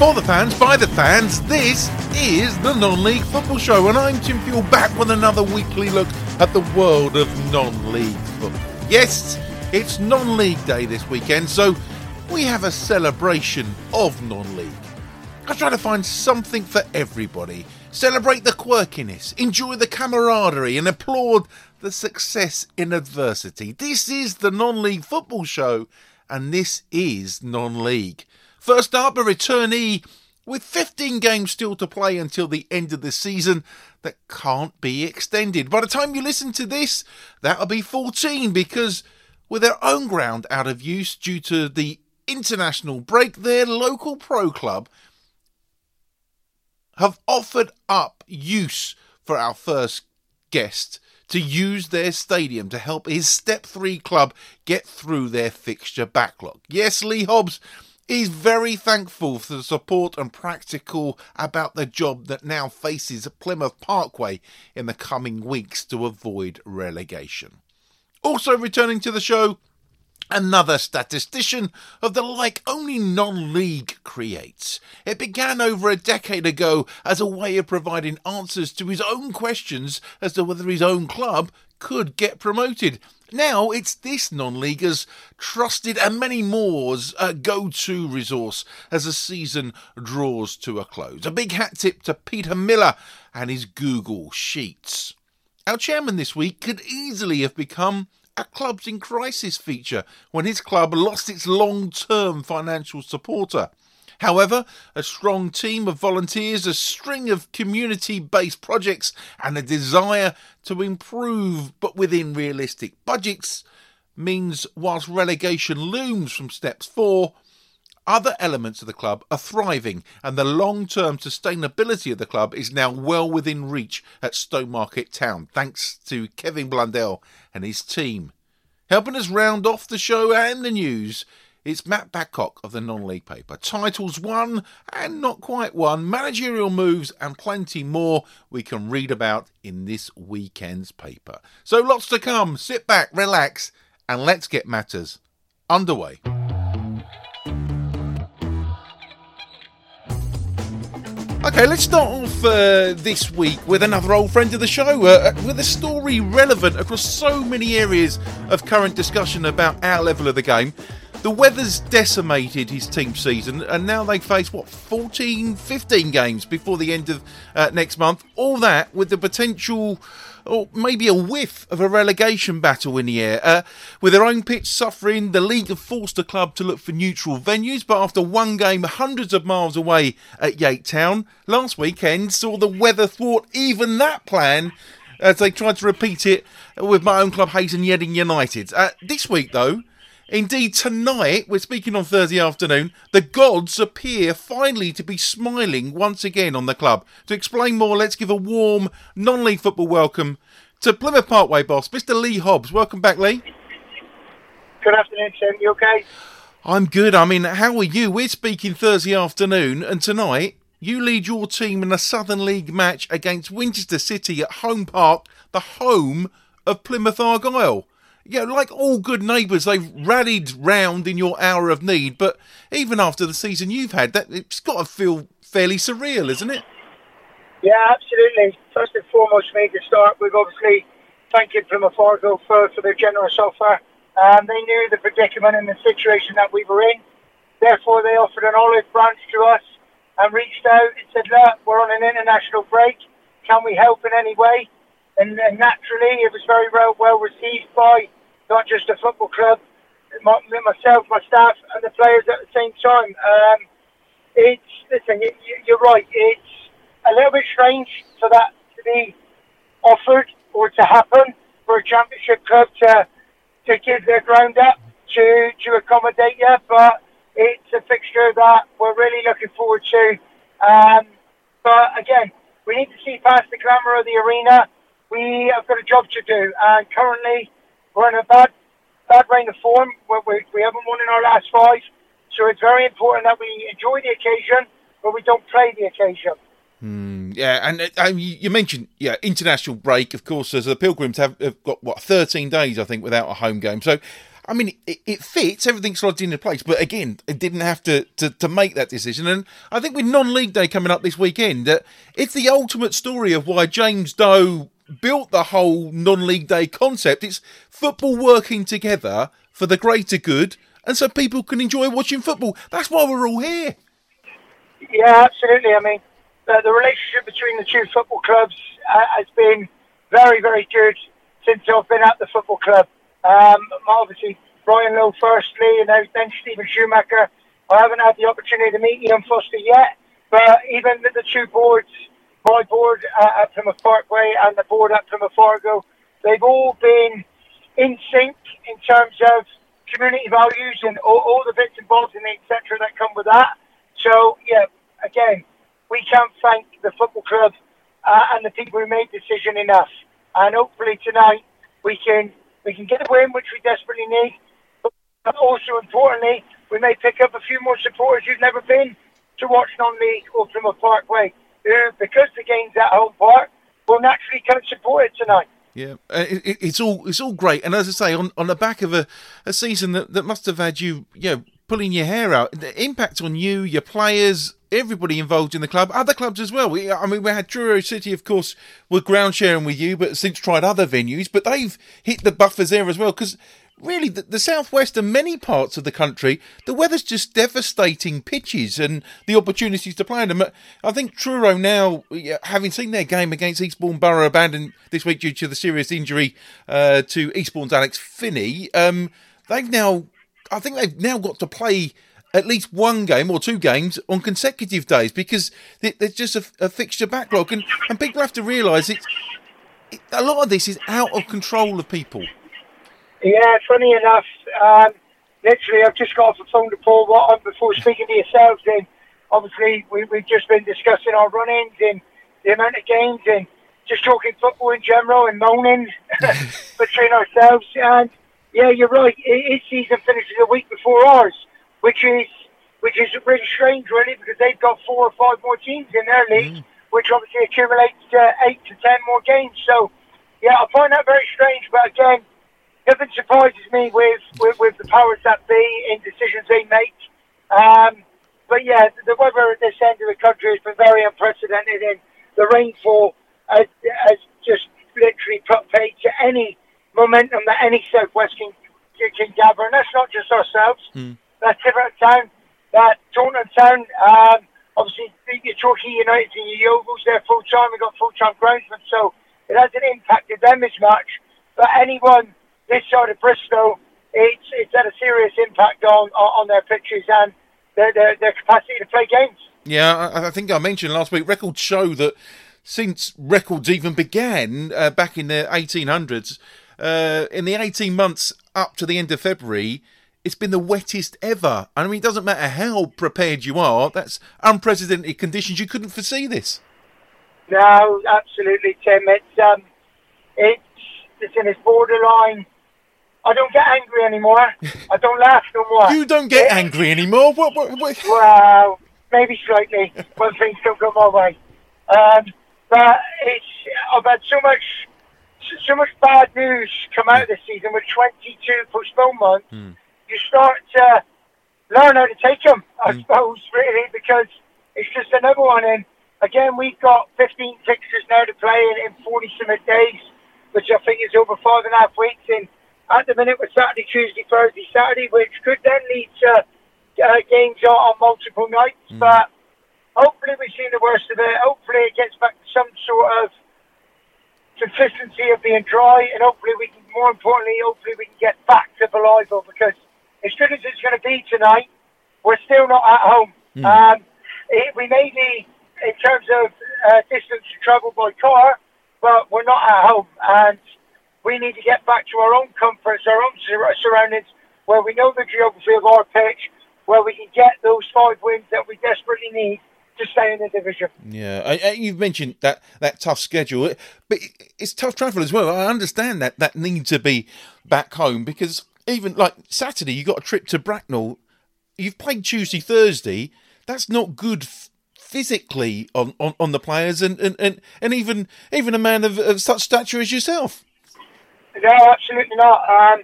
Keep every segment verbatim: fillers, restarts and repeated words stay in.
For the fans, by the fans, this is the Non-League Football Show, and I'm Tim Fuel, back with another weekly look at the world of non-league football. Yes, it's non-league day this weekend, so we have a celebration of non-league. I try to find something for everybody, celebrate the quirkiness, enjoy the camaraderie, and applaud the success in adversity. This is the Non-League Football Show, and this is non-league. First up, a returnee with fifteen games still to play until the end of the season that can't be extended. By the time you listen to this, that'll be fourteen, because with their own ground out of use due to the international break, their local pro club have offered up use for our first guest to use their stadium to help his Step three club get through their fixture backlog. Yes, Lee Hobbs is very thankful for the support and practical about the job that now faces Plymouth Parkway in the coming weeks to avoid relegation. Also returning to the show, another statistician of the like only non-league creates. It began over a decade ago as a way of providing answers to his own questions as to whether his own club could get promoted. Now it's this non-leaguer's trusted and many more's uh, go-to resource as the season draws to a close. A big hat tip to Peter Miller and his Google Sheets. Our chairman this week could easily have become a Clubs in Crisis feature when his club lost its long-term financial supporter. However, a strong team of volunteers, a string of community-based projects, and a desire to improve but within realistic budgets means whilst relegation looms from steps four, other elements of the club are thriving, and the long-term sustainability of the club is now well within reach at Stowmarket Town, thanks to Kevin Blundell and his team. Helping us round off the show and the news, it's Matt Badcock of the Non-League paper. Titles won and not quite won, managerial moves and plenty more we can read about in this weekend's paper. So lots to come. Sit back, relax, and let's get matters underway. Okay, let's start off uh, this week with another old friend of the show, uh, with a story relevant across so many areas of current discussion about our level of the game. The weather's decimated his team season, and now they face, what, fourteen, fifteen games before the end of uh, next month. All that with the potential, or maybe a whiff of a relegation battle in the air. Uh, with their own pitch suffering, the league have forced the club to look for neutral venues, but after one game hundreds of miles away at Yate Town, last weekend saw the weather thwart even that plan as they tried to repeat it with my own club, Hayes and Yeading United. Uh, this week, though, indeed, tonight, we're speaking on Thursday afternoon, the gods appear finally to be smiling once again on the club. To explain more, let's give a warm non-league football welcome to Plymouth Parkway boss, Mister Lee Hobbs. Welcome back, Lee. Good afternoon, Tim. You okay? I'm good. I mean, how are you? We're speaking Thursday afternoon, and tonight you lead your team in a Southern League match against Winchester City at Home Park, the home of Plymouth Argyle. Yeah, like all good neighbours, they've rallied round in your hour of need, but even after the season you've had, that it's got to feel fairly surreal, isn't it? Yeah, absolutely. First and foremost, for me to start with, obviously, thanking Plymouth Argyle for, for their generous offer. Um, they knew the predicament and the situation that we were in. Therefore, they offered an olive branch to us and reached out and said, look, we're on an international break. Can we help in any way? And, and naturally, it was very well, well received by not just the football club, my, myself, my staff, and the players at the same time. Um, it's listen, you, you're right. It's a little bit strange for that to be offered or to happen for a championship club to to give their ground up to to accommodate you, but it's a fixture that we're really looking forward to. Um, but again, we need to see past the glamour of the arena. We have got a job to do, and currently we're in a bad, bad reign of form. Where we, we haven't won in our last five, so it's very important that we enjoy the occasion, but we don't play the occasion. Mm, yeah, and uh, you mentioned yeah international break, of course, as the Pilgrims have, have got, what, thirteen days, I think, without a home game. So I mean, it, it fits, everything slots into place, but again, it didn't have to, to, to make that decision. And I think with non-league day coming up this weekend, uh, it's the ultimate story of why James Doe built the whole non-league day concept. It's football working together for the greater good, and so people can enjoy watching football. That's why we're all here. Yeah, absolutely. I mean, the, the relationship between the two football clubs uh, has been very, very good since I've been at the football club. Um, obviously, Brian Lowe firstly, and now then Stephen Schumacher. I haven't had the opportunity to meet Ian Foster yet, but even the, the two boards, my board uh, at Plymouth Parkway and the board at Plymouth Fargo, they've all been in sync in terms of community values and all, all the bits and bobs and et cetera that come with that. So, yeah, again, we can't thank the football club uh, and the people who made the decision enough. And hopefully tonight we can we can get a win, which we desperately need. But also importantly, we may pick up a few more supporters who've never been to watch non-league or Plymouth Parkway, who, because the game's at home park, will naturally come and support it tonight. Yeah, uh, it, it's all it's all great, and as I say, on, on the back of a, a season that, that must have had you, you know, pulling your hair out, the impact on you, your players, everybody involved in the club, other clubs as well. We, I mean, we had Truro City, of course, were ground sharing with you, but since tried other venues, but they've hit the buffers there as well, because really, the, the southwest and many parts of the country, the weather's just devastating pitches and the opportunities to play in them. I think Truro now, having seen their game against Eastbourne Borough abandoned this week due to the serious injury uh, to Eastbourne's Alex Finney, um, they've now, I think they've now got to play at least one game or two games on consecutive days because there's just a, a fixture backlog. And, and people have to realise it, it, a lot of this is out of control of people. Yeah, funny enough, um, literally I've just got off the phone to Paul Watton before speaking to yourselves, and obviously we, we've just been discussing our run-ins and the amount of games and just talking football in general and moaning between ourselves. And yeah, you're right, his season finishes a week before ours, which is which is really strange really, because they've got four or five more teams in their league, mm. which obviously accumulates to eight to ten more games. So yeah, I find that very strange, but again, nothing surprises me with, with, with the powers that be in decisions they make. Um, but yeah, the weather at this end of the country has been very unprecedented, and the rainfall has, has just literally put paid to any momentum that any Southwest can, can gather. And that's not just ourselves. Mm. That's Tiverton Town, that Taunton Town, um, obviously your Torquay United and your Yeovils, they're full-time. We've got full-time groundsmen, so it hasn't impacted them as much. But anyone this side of Bristol, it's it's had a serious impact on on, on their pitches and their, their their capacity to play games. Yeah, I, I think I mentioned last week, records show that since records even began uh, back in the eighteen hundreds, uh, in the eighteen months up to the end of February, it's been the wettest ever. I mean, it doesn't matter how prepared you are, that's unprecedented conditions. You couldn't foresee this. No, absolutely, Tim. It's, um, it's, listen, it's borderline. I don't get angry anymore. I don't laugh no more. You don't get it, angry anymore? What, what, what? Well, maybe slightly when things don't go my way. Um, but it's, I've had so much so much bad news come out of this season with twenty-two postponements. Mm. You start to learn how to take them, I mm. suppose, really, because it's just another one. And again, we've got fifteen fixtures now to play in, in forty-some days, which I think is over five and a half weeks. And at the minute, we're Saturday, Tuesday, Thursday, Saturday, which could then lead to uh, games on, on multiple nights. Mm. But hopefully we've seen the worst of it. Hopefully it gets back to some sort of consistency of being dry, and hopefully we can, more importantly, hopefully we can get back to Belival, because as good as it's going to be tonight, we're still not at home. Mm. Um, it, we may be, in terms of uh, distance to travel by car, but we're not at home, and we need to get back to our own comforts, our own sur- surroundings, where we know the geography of our pitch, where we can get those five wins that we desperately need to stay in the division. Yeah, I, I, you've mentioned that, that tough schedule, but it's tough travel as well. I understand that that need to be back home, because even like Saturday, you got a trip to Bracknell. You've played Tuesday, Thursday. That's not good f- physically on, on, on the players, and, and, and, and even even a man of, of such stature as yourself. No, absolutely not. Um,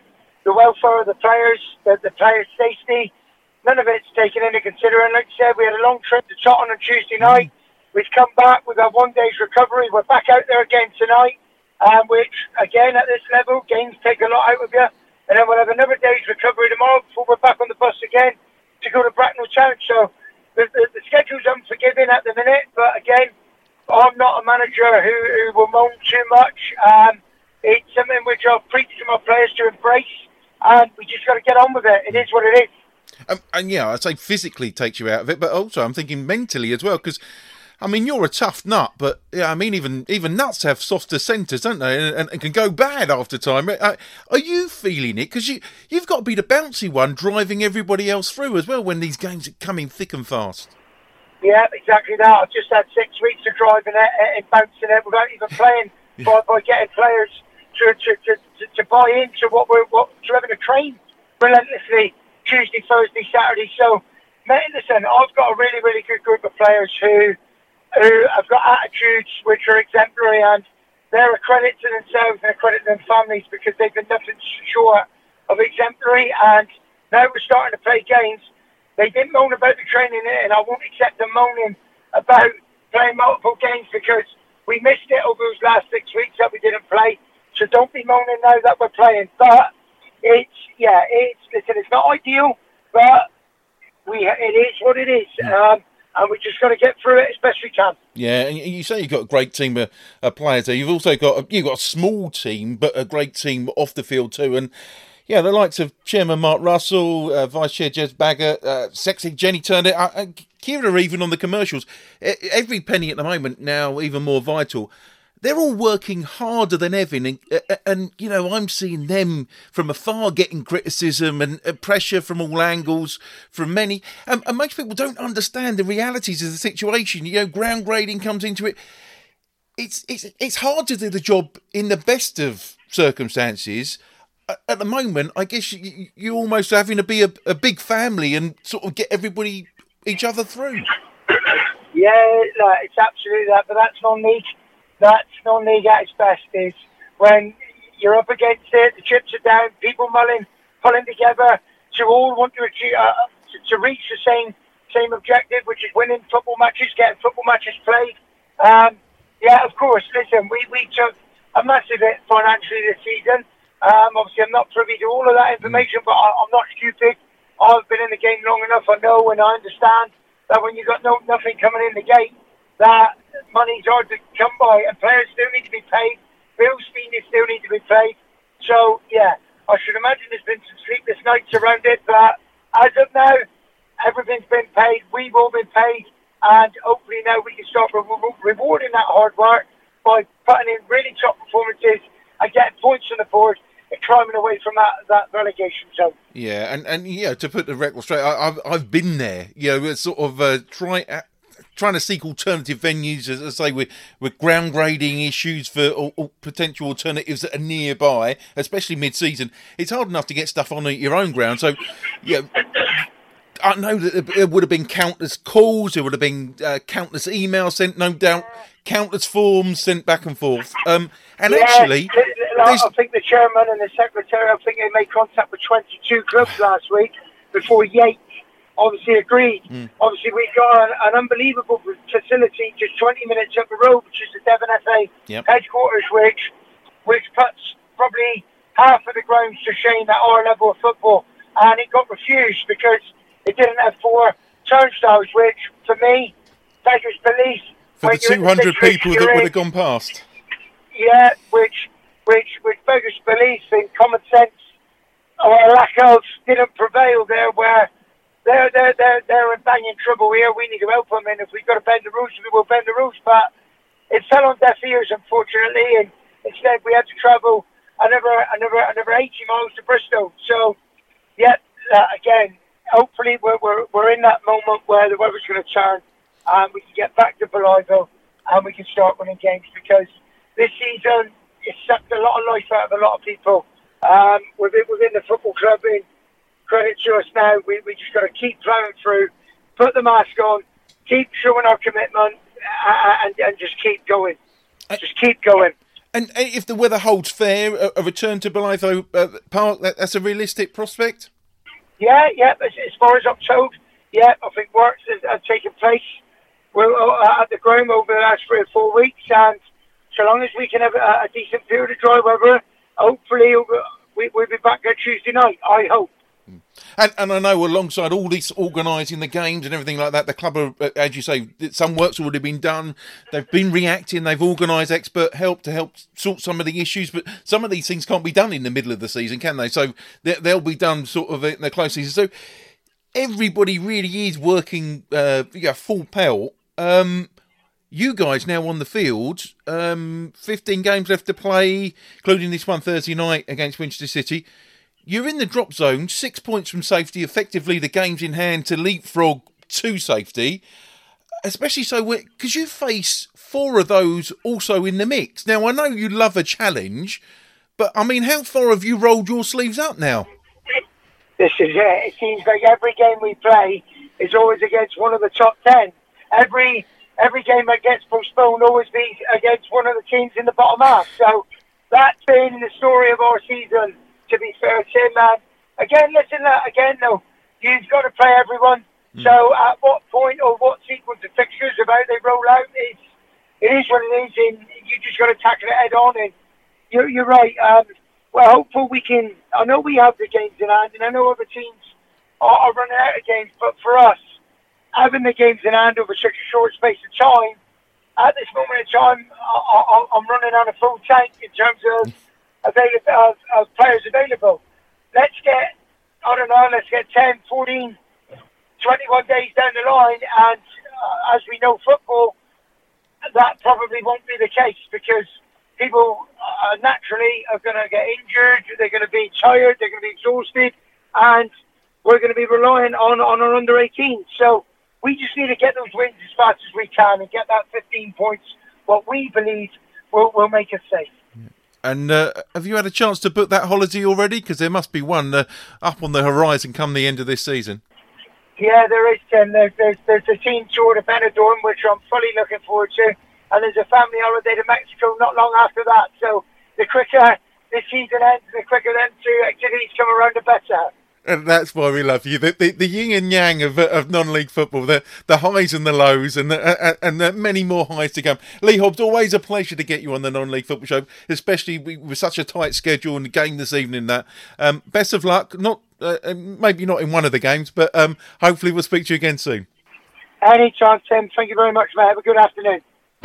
the welfare of the players, the, the players' safety. None of it's taken into consideration. Like I said, we had a long trip to Tottenham on Tuesday night. We've come back. We've had one day's recovery. We're back out there again tonight, um, which, again, at this level, games take a lot out of you. And then we'll have another day's recovery tomorrow before we're back on the bus again to go to Bracknell Town. So the, the, the schedule's unforgiving at the minute. But, again, I'm not a manager who, who will moan too much. Um, it's something which I'll preach to my players to embrace. And we just got to get on with it. It is what it is. Um, and yeah, I'd say physically takes you out of it, but also I'm thinking mentally as well, because, I mean, you're a tough nut, but, yeah, I mean, even even nuts have softer centres, don't they, and, and, and can go bad after time. Uh, are you feeling it? Because you, you've got to be the bouncy one driving everybody else through as well when these games are coming thick and fast. Yeah, exactly that. I've just had six weeks of driving it and bouncing it without even playing, yeah. by, by getting players to to, to, to, to buy into what we're what, to having to train relentlessly Tuesday, Thursday, Saturday. So, mate, listen, I've got a really, really good group of players who who have got attitudes which are exemplary, and they're a credit to themselves and a credit to their families because they've been nothing short of exemplary. And now we're starting to play games. They didn't moan about the training, and I won't accept them moaning about playing multiple games because we missed it over those last six weeks that we didn't play. So don't be moaning now that we're playing. But it's, yeah, it's, listen, it's not ideal, but we it is what it is. Um, and we're just got to get through it as best we can. Yeah, and you say you've got a great team of, of players there. You've also got a, you've got a small team, but a great team off the field too. And yeah, the likes of Chairman Mark Russell, uh, Vice Chair Jez Baggott, uh, Sexy Jenny Turner, uh, uh, Kira even on the commercials. Every penny at the moment now even more vital. They're all working harder than ever, and, and you know, I'm seeing them from afar getting criticism and pressure from all angles, from many, and, and most people don't understand the realities of the situation. You know, ground grading comes into it. It's it's it's hard to do the job in the best of circumstances. At the moment, I guess you, you're almost having to be a, a big family and sort of get everybody, each other through. Yeah, no, it's absolutely that, but that's non-league. That's non-league at its best, is when you're up against it, the chips are down, people mulling, pulling together to all want to achieve, uh, to, to reach the same same objective, which is winning football matches, getting football matches played. Um, yeah, of course, listen, we, we took a massive hit financially this season. Um, obviously, I'm not privy to all of that information, but I, I'm not stupid. I've been in the game long enough. I know and I understand that when you've got no nothing coming in the gate, that money's hard to come by, and players still need to be paid. Bills still need to be paid. So, yeah, I should imagine there's been some sleepless nights around it, but as of now, everything's been paid. We've all been paid, and hopefully now we can start re- rewarding that hard work by putting in really top performances and getting points on the board and climbing away from that, that relegation zone. Yeah, and, and yeah, to put the record straight, I, I've I've been there. You know, sort of uh, try. Uh, trying to seek alternative venues, as I say, with, with ground grading issues for or, or potential alternatives that are nearby, especially mid-season. It's hard enough to get stuff on your own ground. So, yeah, I know that there would have been countless calls, there would have been uh, countless emails sent, no doubt, countless forms sent back and forth. Um, and yeah, actually... I think the chairman and the secretary, I think they made contact with twenty-two clubs last week before Yates obviously agreed. Mm. Obviously, we've got an, an unbelievable facility just twenty minutes up the road, which is the Devon F A yep. headquarters, which which puts probably half of the grounds to shame at our level of football. And it got refused because it didn't have four turnstiles, which, for me, beggars belief. For the two hundred people that would have gone past. Yeah, which, which, which beggars belief in common sense or lack of didn't prevail there, where They're, they're, they're, they're in banging trouble here. We need to help them, and if we've got to bend the rules, we will bend the rules. But it fell on deaf ears, unfortunately, and instead we had to travel another, another, another eighty miles to Bristol. So, yeah, uh, again, hopefully we're, we're, we're in that moment where the weather's going to turn, and we can get back to Blytheville, and we can start winning games, because this season, it's sucked a lot of life out of a lot of people um, within, within the football club. In, Credit to us now. We we just got to keep plowing through, put the mask on, keep showing our commitment, uh, and and just keep going. Just keep going. And if the weather holds fair, a, a return to Blythe uh, Park, that, that's a realistic prospect? Yeah, yeah. As, as far as I'm told, yeah, I think works have taken place well, uh, at the ground over the last three or four weeks, and so long as we can have a, a decent period of dry weather, hopefully we, we'll be back there Tuesday night, I hope. And, and I know alongside all this organising the games and everything like that, the club, are, as you say, some work's already been done. They've been reacting. They've organised expert help to help sort some of the issues. But some of these things can't be done in the middle of the season, can they? So they, they'll be done sort of in the close season. So everybody really is working uh, yeah, full pelt. Um, you guys now on the field, um, fifteen games left to play, including this one Thursday night against Winchester City. You're in the drop zone, six points from safety, effectively the game's in hand to leapfrog to safety, especially so because you face four of those also in the mix. Now, I know you love a challenge, but, I mean, how far have you rolled your sleeves up now? This is it. It seems like every game we play is always against one of the top ten. Every every game that gets postponed always be against one of the teams in the bottom half. So that's been the story of our season. To be fair, Tim, man. Again, listen, uh, again, though, you've got to play everyone. Mm. So at what point or what sequence of fixtures about they roll out, it's, it is what it is, and you just got to tackle it head on. And you're, you're right. Um, well, hopefully we can, I know we have the games in hand, and I know other teams are, are running out of games, but for us, having the games in hand over such a short space of time, at this moment in time, I, I, I'm running on a full tank in terms of Available, of, of players available. Let's get, I don't know, let's get ten, fourteen, twenty-one days down the line, and uh, as we know football, that probably won't be the case because people uh, naturally are going to get injured, they're going to be tired, they're going to be exhausted, and we're going to be relying on, on our under eighteen. So we just need to get those wins as fast as we can and get that fifteen points, what we believe will, will make us safe. And uh, have you had a chance to book that holiday already? Because there must be one uh, up on the horizon come the end of this season. Yeah, there is, Tim. There's, there's, there's a team tour to Benidorm, which I'm fully looking forward to. And there's a family holiday to Mexico not long after that. So the quicker this season ends, the quicker them two activities come around, the better. And that's why we love you. The, the, the yin and yang of, of non-league football, the, the highs and the lows, and the, uh, and the many more highs to come. Lee Hobbs, always a pleasure to get you on the non-league football show, especially with such a tight schedule and the game this evening. That um, best of luck. Not uh, maybe not in one of the games, but um, hopefully we'll speak to you again soon. Anytime, Tim. Thank you very much, mate. Have a good afternoon.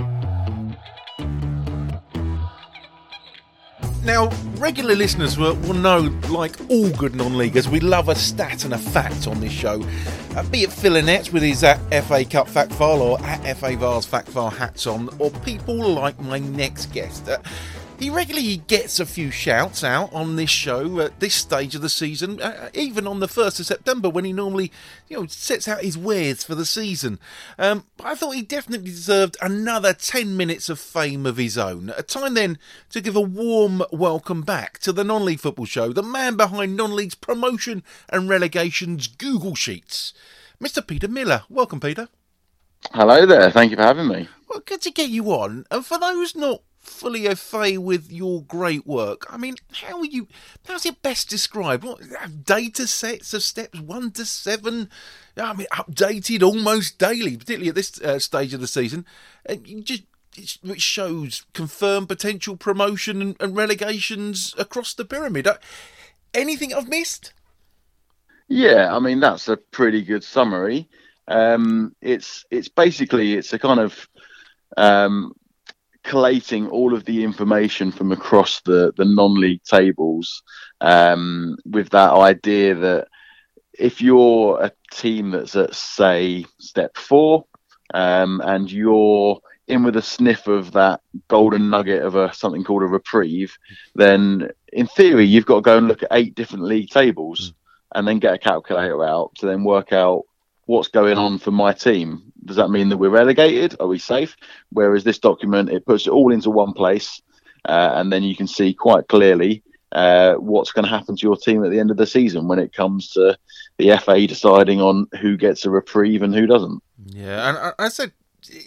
Now, regular listeners will, will know, like all good non-leaguers, we love a stat and a fact on this show. Uh, be it Phil Annette with his uh, F A Cup fact file or at F A Vars fact file hats on, or people like my next guest. Uh, he regularly gets a few shouts out on this show at this stage of the season, uh, even on the first of September when he normally, you know, sets out his wares for the season. Um, but I thought he definitely deserved another ten minutes of fame of his own. A time then to give a warm welcome back to the Non-League Football Show, the man behind Non-League's promotion and relegation's Google Sheets, Mister Peter Miller. Welcome, Peter. Hello there. Thank you for having me. Well, good to get you on. And for those not fully au fait with your great work, I mean, how are you, how's it best described? What data sets of steps one to seven? I mean, updated almost daily, particularly at this uh, stage of the season. And you just, which shows confirmed potential promotion and, and relegations across the pyramid. Uh, anything I've missed? Yeah, I mean, that's a pretty good summary. Um, it's it's basically, it's a kind of um, collating all of the information from across the, the non-league tables um, with that idea that if you're a team that's at, say, step four um, and you're in with a sniff of that golden nugget of a something called a reprieve, then in theory you've got to go and look at eight different league tables mm. and then get a calculator out to then work out what's going on for my team. Does that mean that we're relegated? Are we safe? Whereas this document, it puts it all into one place uh, and then you can see quite clearly uh, what's going to happen to your team at the end of the season when it comes to the F A deciding on who gets a reprieve and who doesn't. Yeah, and I, I said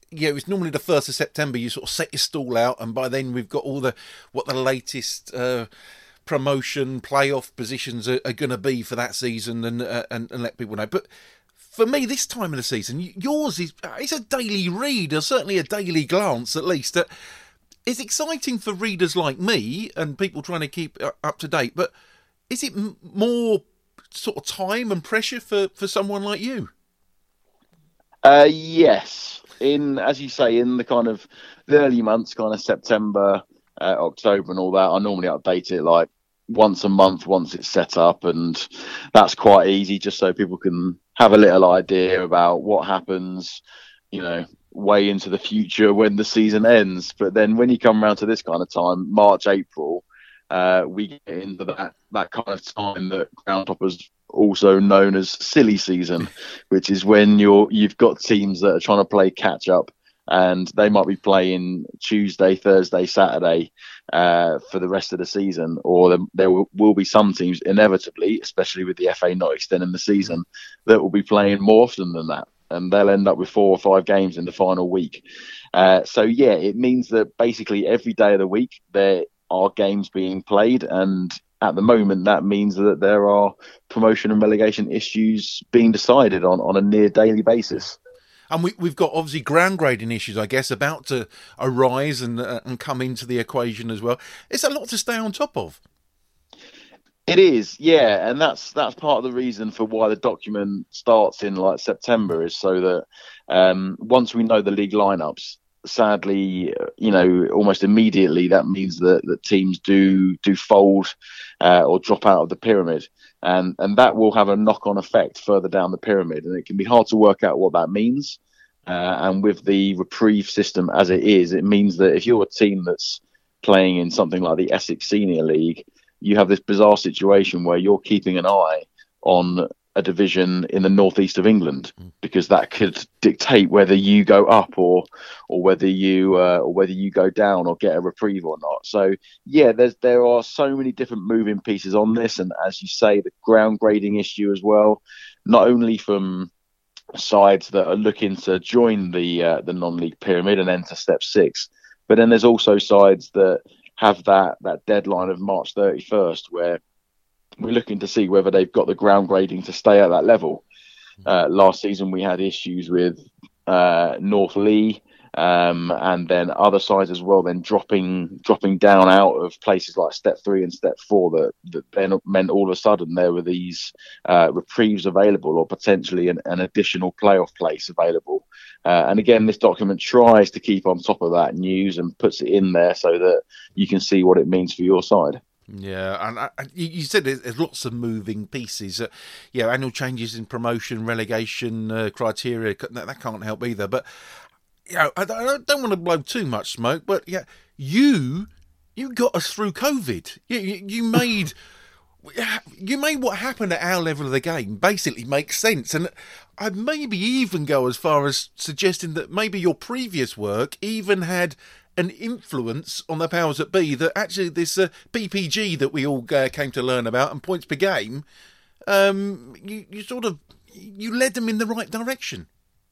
yeah, it's normally the first of September. You sort of set your stall out, and by then we've got all the what the latest uh, promotion playoff positions are, are going to be for that season, and, uh, and and let people know. But for me, this time of the season, yours is it's a daily read, or certainly a daily glance at least. That is exciting for readers like me and people trying to keep up to date. But is it m- more sort of time and pressure for, for someone like you? Uh, yes. In, as you say, in the kind of the early months, kind of September, uh, October and all that, I normally update it like once a month once it's set up, and that's quite easy just so people can have a little idea about what happens, you know, way into the future when the season ends. But then when you come around to this kind of time, March, April, uh, we get into that, that kind of time that Groundhoppers also known as silly season, which is when you're you've got teams that are trying to play catch up, and they might be playing Tuesday, Thursday, Saturday uh, for the rest of the season, or there, there will, will be some teams inevitably, especially with the F A not extending the season, that will be playing more often than that, and they'll end up with four or five games in the final week. Uh, so yeah, it means that basically every day of the week there are games being played, and at the moment, that means that there are promotion and relegation issues being decided on, on a near daily basis. And we, we've got obviously ground grading issues, I guess, about to arise and uh, and come into the equation as well. It's a lot to stay on top of. It is, yeah, and that's that's part of the reason for why the document starts in like September, is so that um, once we know the league lineups, sadly, you know, almost immediately that means that, that teams do do fold uh, or drop out of the pyramid, and and that will have a knock-on effect further down the pyramid, and it can be hard to work out what that means. Uh, and with the reprieve system as it is, it means that if you're a team that's playing in something like the Essex Senior League, you have this bizarre situation where you're keeping an eye on a division in the northeast of England, because that could dictate whether you go up or or whether you uh, or whether you go down or get a reprieve or not. So yeah, there's there are so many different moving pieces on this, and as you say, the ground grading issue as well, not only from sides that are looking to join the uh, the non-league pyramid and enter step six, but then there's also sides that have that that deadline of March thirty-first where we're looking to see whether they've got the ground grading to stay at that level. Uh, last season, we had issues with uh, North Lee, um, and then other sides as well, then dropping dropping down out of places like Step three and Step four, that, that then meant all of a sudden there were these uh, reprieves available, or potentially an, an additional playoff place available. Uh, and again, this document tries to keep on top of that news and puts it in there so that you can see what it means for your side. Yeah, and I, you said there's lots of moving pieces. Uh, yeah, annual changes in promotion, relegation uh, criteria, that, that can't help either. But you know, I, I don't want to blow too much smoke, but yeah, you you got us through COVID. You, you, you made you made what happened at our level of the game basically make sense, and I'd maybe even go as far as suggesting that maybe your previous work even had an influence on the powers that be, that actually this uh, P P G that we all uh, came to learn about, and points per game, um, you, you sort of, you led them in the right direction.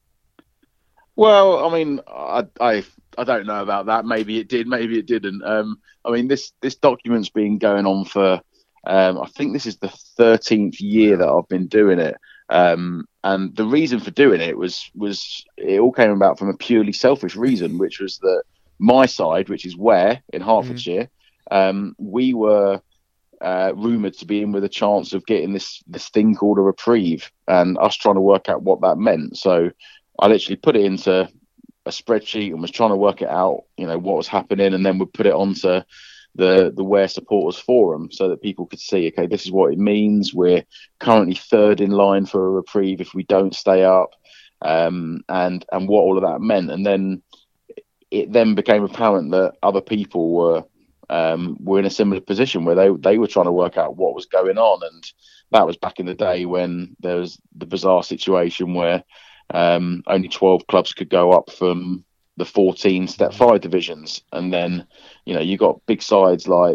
Well, I mean, I, I I don't know about that. Maybe it did, maybe it didn't. Um, I mean, this, this document's been going on for, um, I think this is the thirteenth year that I've been doing it. Um, and the reason for doing it was, was it all came about from a purely selfish reason, which was that my side, which is Ware in Hertfordshire, mm. um, we were uh, rumoured to be in with a chance of getting this this thing called a reprieve, and us trying to work out what that meant. So I literally put it into a spreadsheet and was trying to work it out, you know, what was happening, and then would put it onto the the Ware Supporters Forum so that people could see, okay, this is what it means. We're currently third in line for a reprieve if we don't stay up, um, and and what all of that meant. And then it then became apparent that other people were um, were in a similar position where they they were trying to work out what was going on, and that was back in the day when there was the bizarre situation where um, only twelve clubs could go up from the fourteen Step Five divisions, and then you know you got big sides like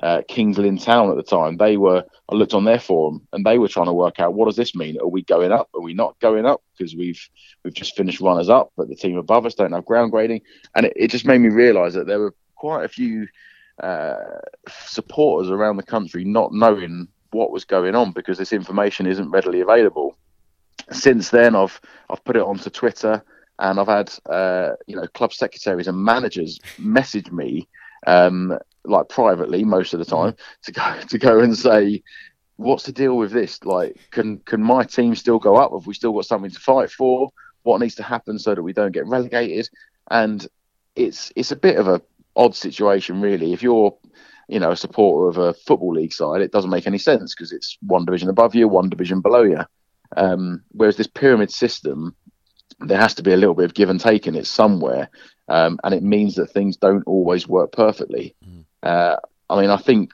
uh, Kings Lynn Town at the time. They were, I looked on their forum and they were trying to work out, what does this mean? Are we going up? Are we not going up? Because we've we've just finished runners up, but the team above us don't have ground grading. And it, it just made me realise that there were quite a few uh, supporters around the country not knowing what was going on because this information isn't readily available. Since then, I've I've put it onto Twitter, and I've had uh, you know club secretaries and managers message me um, like privately most of the time to go to go and say, what's the deal with this? Like, can can my team still go up? Have we still got something to fight for? What needs to happen so that we don't get relegated? And it's it's a bit of a odd situation, really. If you're you know a supporter of a football league side, it doesn't make any sense because it's one division above you, one division below you. Um, whereas this pyramid system, there has to be a little bit of give and take in it somewhere, um, and it means that things don't always work perfectly. Mm. Uh, I mean, I think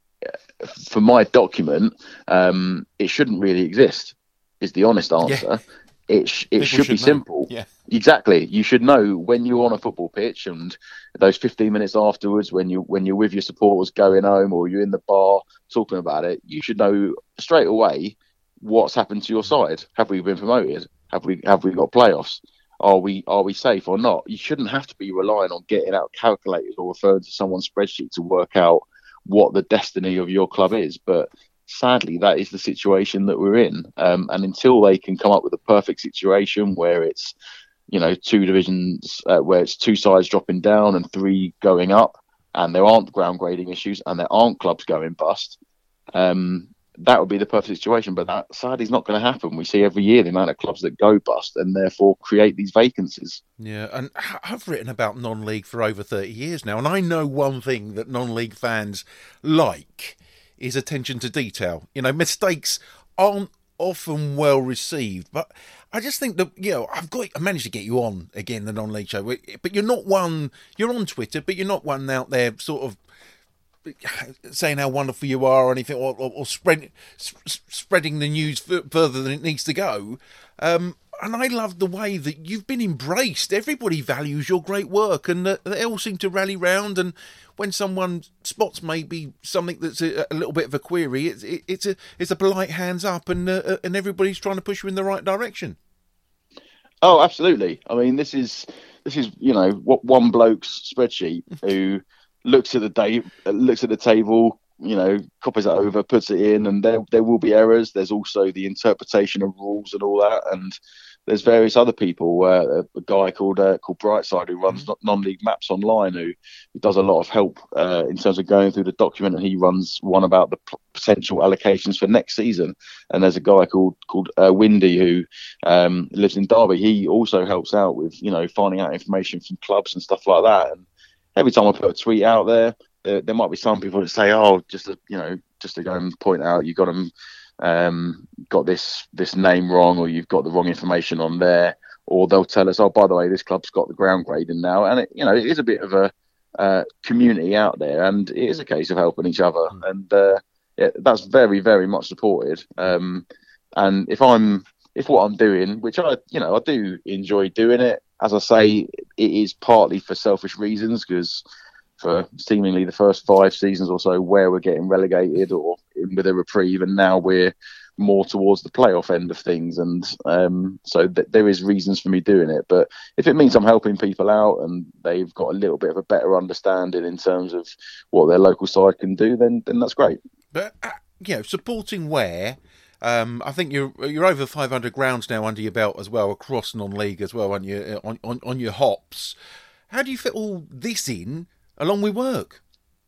for my document, um, it shouldn't really exist, is the honest answer. Yeah. It sh- it should, should be know. simple. Yeah. Exactly. You should know when you're on a football pitch and those fifteen minutes afterwards, when you when you're with your supporters going home or you're in the bar talking about it, you should know straight away what's happened to your side. Have we been promoted? Have we have we got playoffs? Are we are we safe or not? You shouldn't have to be relying on getting out calculators or referring to someone's spreadsheet to work out what the destiny of your club is. But sadly, that is the situation that we're in. Um, and until they can come up with a perfect situation where it's, you know, two divisions, uh, where it's two sides dropping down and three going up, and there aren't ground grading issues and there aren't clubs going bust, um, that would be the perfect situation. But that sadly is not going to happen. We see every year the amount of clubs that go bust and therefore create these vacancies. Yeah, and I've written about non-league for over thirty years now, and I know one thing that non-league fans like is attention to detail. You know, mistakes aren't often well received, but I just think that, you know, I've got I managed to get you on again, the non-league show, but you're not one, you're on Twitter, but you're not one out there sort of saying how wonderful you are or anything, or, or, or spread, s- spreading the news f- further than it needs to go. Um, and I love the way that you've been embraced. Everybody values your great work, and uh, they all seem to rally round. And when someone spots maybe something that's a, a little bit of a query, it's it, it's a it's a polite hands up, and uh, and everybody's trying to push you in the right direction. Oh, absolutely. I mean, this is this is you know what one bloke's spreadsheet who looks at the day, looks at the table, you know, copies it over, puts it in, and there there will be errors. There's also the interpretation of rules and all that, and there's various other people. Uh, a guy called uh, called Brightside who runs mm-hmm. non-league maps online, who, who does a lot of help uh, in terms of going through the document, and he runs one about the p- potential allocations for next season. And there's a guy called called uh, Windy who um, lives in Derby. He also helps out with you know finding out information from clubs and stuff like that. And every time I put a tweet out there, there, there might be some people that say, "Oh, just to, you know, just to go and point out you got them, um, got this this name wrong, or you've got the wrong information on there," or they'll tell us, "Oh, by the way, this club's got the ground grading now," and it, you know, it is a bit of a uh, community out there, and it is a case of helping each other, mm. and uh, yeah, that's very, very much supported. Um, and if I'm, if what I'm doing, which I, you know, I do enjoy doing it. As I say, it is partly for selfish reasons, because for seemingly the first five seasons or so where we're getting relegated or with a reprieve, and now we're more towards the playoff end of things. And um, so th- there is reasons for me doing it. But if it means I'm helping people out and they've got a little bit of a better understanding in terms of what their local side can do, then then that's great. But, uh, you know, supporting where... Um, I think you're you're over five hundred grounds now under your belt as well, across non-league as well, on your on, on, on your hops. How do you fit all this in along with work?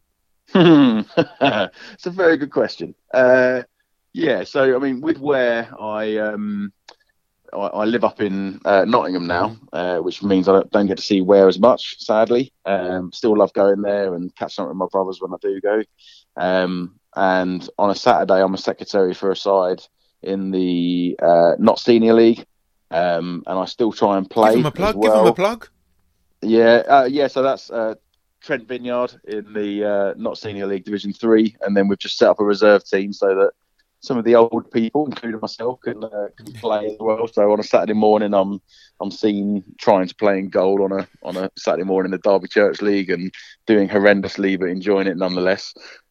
It's a very good question. Uh, yeah, so I mean, with where I um, I, I live up in uh, Nottingham now, uh, which means I don't, don't get to see Ware as much, sadly. Um, still love going there and catching up with my brothers when I do go. Um, And on a Saturday, I'm a secretary for a side in the uh, Not Senior League, um, and I still try and play. Give them a plug. Well. Give them a plug. Yeah, uh, yeah. So that's uh, Trent Vineyard in the uh, Not Senior League Division Three, and then we've just set up a reserve team so that some of the old people, including myself, can uh, can play as well. So on a Saturday morning, I'm I'm seen trying to play in goal on a on a Saturday morning in the Derby Church League and doing horrendously, but enjoying it nonetheless.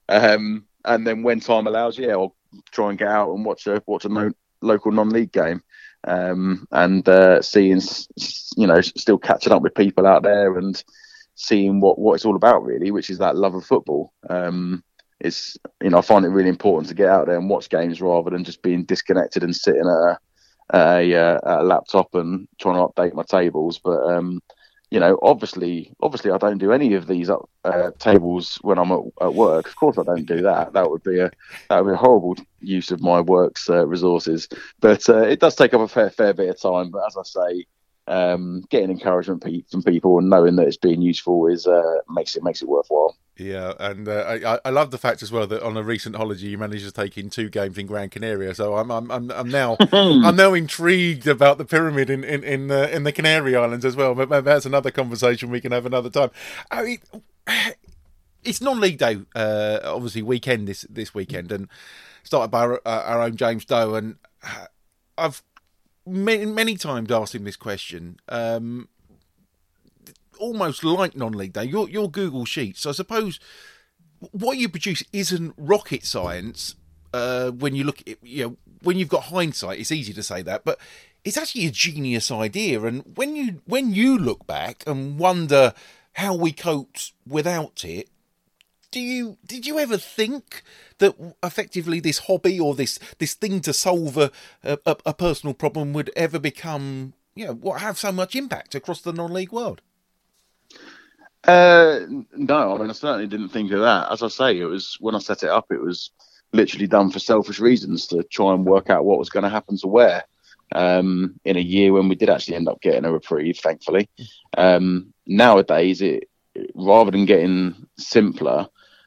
Um, and then when time allows, yeah, I'll try and get out and watch a watch a no, local non-league game, um, and uh, seeing, you know, still catching up with people out there and seeing what, what it's all about, really, which is that love of football. Um, it's, you know, I find it really important to get out there and watch games rather than just being disconnected and sitting at a, a, a laptop and trying to update my tables. But um, you know, obviously, obviously, I don't do any of these uh, tables when I'm at, at work. Of course, I don't do that. That would be a that would be a horrible use of my work's uh, resources. But uh, it does take up a fair fair bit of time. But as I say, um, getting encouragement pe- from people and knowing that it's being useful is uh, makes it makes it worthwhile. Yeah, and uh, I, I love the fact as well that on a recent holiday you managed to take in two games in Gran Canaria. So I'm I'm I'm, I'm now I'm now intrigued about the pyramid in in in, uh, in the Canary Islands as well. But that's another conversation we can have another time. I mean, it's non-league day, uh, obviously weekend this this weekend, and started by our, uh, our own James Doe, and I've many many times asked him this question. Um, almost like non-league day, your your Google Sheets. So I suppose what you produce isn't rocket science. Uh, when you look at, you know, when you've got hindsight, it's easy to say that, but it's actually a genius idea. And when you when you look back and wonder how we coped without it, do you did you ever think that effectively this hobby or this this thing to solve a a, a personal problem would ever become, you know, what have so much impact across the non-league world? Uh, no, I mean, I certainly didn't think of that. As I say, it was when I set it up, it was literally done for selfish reasons to try and work out what was going to happen to where. Um, in a year when we did actually end up getting a reprieve, thankfully. Um, nowadays, it rather than getting simpler,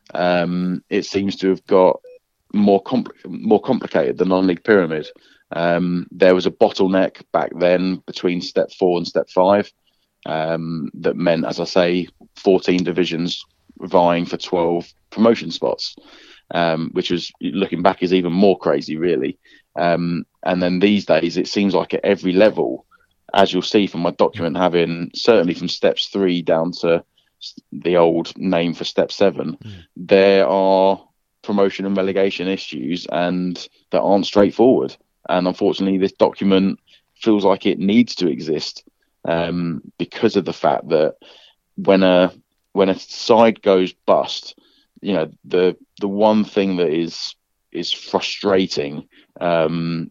um, it seems to have got more compl- more complicated. The non-league pyramid. Um, there was a bottleneck back then between step four and step five. Um, that meant, as I say, fourteen divisions vying for twelve promotion spots, um, which was, looking back, is even more crazy, really. Um, and then these days, it seems like at every level, as you'll see from my document, having certainly from steps three down to the old name for step seven, mm. there are promotion and relegation issues, and that aren't straightforward. And unfortunately, this document feels like it needs to exist. Um, because of the fact that when a when a side goes bust, you know, the the one thing that is is frustrating um,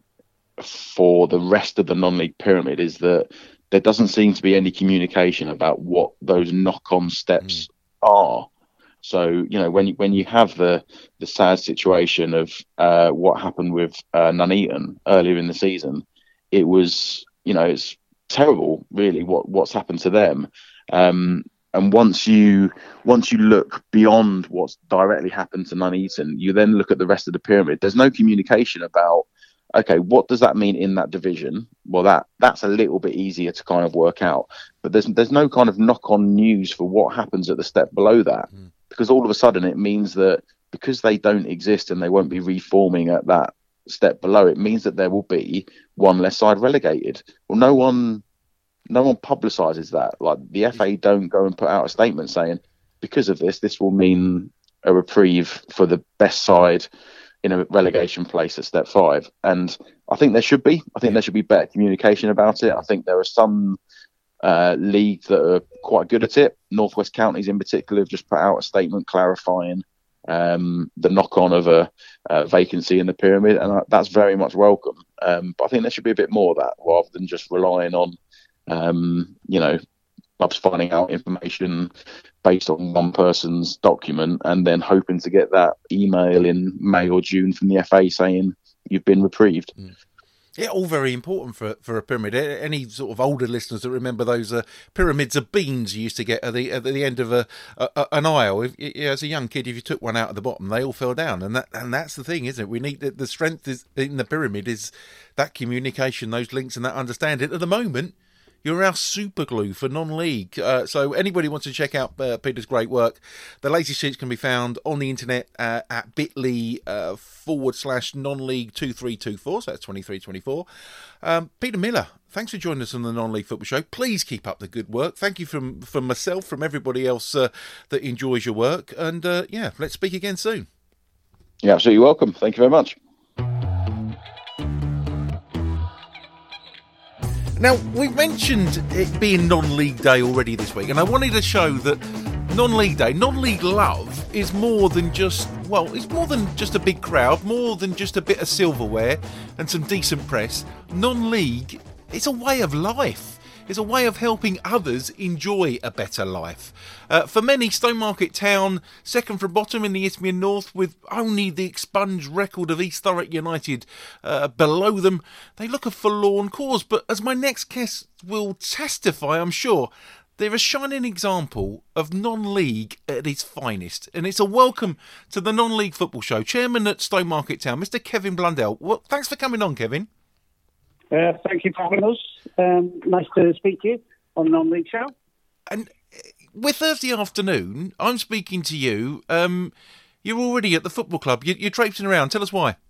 for the rest of the non-league pyramid is that there doesn't seem to be any communication about what those knock-on steps mm. are. So, you know, when when you have the the sad situation of uh, what happened with uh, Nuneaton earlier in the season, it was, you know, it's terrible, really, what what's happened to them. Um, and once you once you look beyond what's directly happened to Nuneaton, you then look at the rest of the pyramid. There's no communication about, okay, what does that mean in that division? Well, that that's a little bit easier to kind of work out. But there's there's no kind of knock-on news for what happens at the step below that, mm. because all of a sudden it means that because they don't exist and they won't be reforming at that step below, it means that there will be one less side relegated. Well, no one no one publicises that. Like, the F A don't go and put out a statement saying, because of this, this will mean a reprieve for the best side in a relegation place at step five. And I think there should be. I think there should be better communication about it. I think there are some uh, leagues that are quite good at it. Northwest Counties in particular have just put out a statement clarifying um, the knock-on of a, a vacancy in the pyramid, and that's very much welcome. Um, but I think there should be a bit more of that, rather than just relying on, um, you know, clubs finding out information based on one person's document and then hoping to get that email in May or June from the F A saying you've been reprieved. Mm. Yeah, all very important for for a pyramid. Any sort of older listeners that remember those uh, pyramids of beans you used to get at the at the end of a, a an aisle. If, as a young kid, if you took one out at the bottom, they all fell down, and that and that's the thing, isn't it? We need the, the strength is in the pyramid is that communication, those links, and that understanding. At the moment, you're our super glue for non-league. Uh, so anybody who wants to check out uh, Peter's great work, the latest sheets can be found on the internet uh, at bit.ly uh, forward slash non-league two three two four. So that's twenty-three twenty-four. Um, Peter Miller, thanks for joining us on the Non-League Football Show. Please keep up the good work. Thank you from, from myself, from everybody else uh, that enjoys your work. And uh, yeah, let's speak again soon. You're absolutely welcome. Thank you very much. Now, we've mentioned it being non-league day already this week, and I wanted to show that non-league day, non-league love is more than just, well, it's more than just a big crowd, more than just a bit of silverware and some decent press. Non-league, it's a way of life. It's a way of helping others enjoy a better life. Uh, for many, Stowmarket Town, second from bottom in the Isthmian North, with only the expunged record of East Thurrock United uh, below them, they look a forlorn cause. But as my next guest will testify, I'm sure, they're a shining example of non-league at its finest. And it's a welcome to the Non-League Football Show. Chairman at Stowmarket Town, Mister Kevin Blundell. Well, thanks for coming on, Kevin. Uh, thank you for having us. Um, nice to speak to you on the Non-League Show. And we're Thursday afternoon. I'm speaking to you. Um, you're already at the football club. You're, you're traipsing around. Tell us why.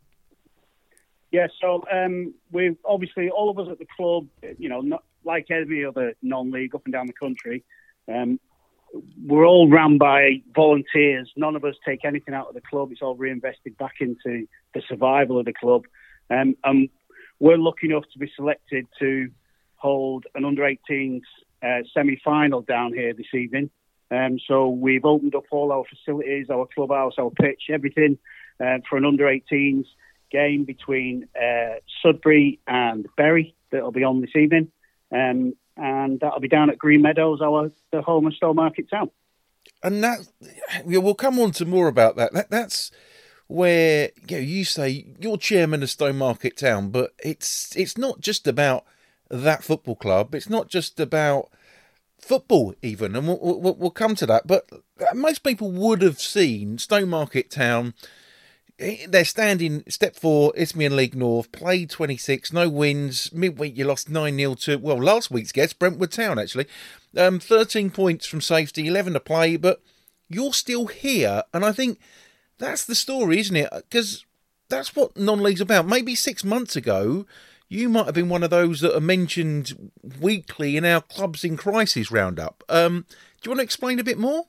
Yeah, so um, we've obviously, all of us at the club, you know, not like every other non-league up and down the country, um, we're all run by volunteers. None of us take anything out of the club. It's all reinvested back into the survival of the club. Um, and we're lucky enough to be selected to hold an under eighteens uh, semi-final down here this evening. Um, so we've opened up all our facilities, our clubhouse, our pitch, everything uh, for an under eighteens game between uh, Sudbury and Bury that'll be on this evening. Um, and that'll be down at Green Meadows, our the home of Stowmarket Town. And that, yeah, we'll come on to more about that. that that's... where you know, you say you're chairman of Stowmarket Town, but it's it's not just about that football club. It's not just about football even, and we'll, we'll, we'll come to that. But most people would have seen Stowmarket Town. They're standing step four, Isthmian League North, played twenty-six, no wins. Midweek you lost nine nil to, well, last week's guest, Brentwood Town, actually. Um, thirteen points from safety, eleven to play, but you're still here, and I think that's the story, isn't it? Because that's what non-league's about. Maybe six months ago, you might have been one of those that are mentioned weekly in our Clubs in Crisis roundup. Um, do you want to explain a bit more?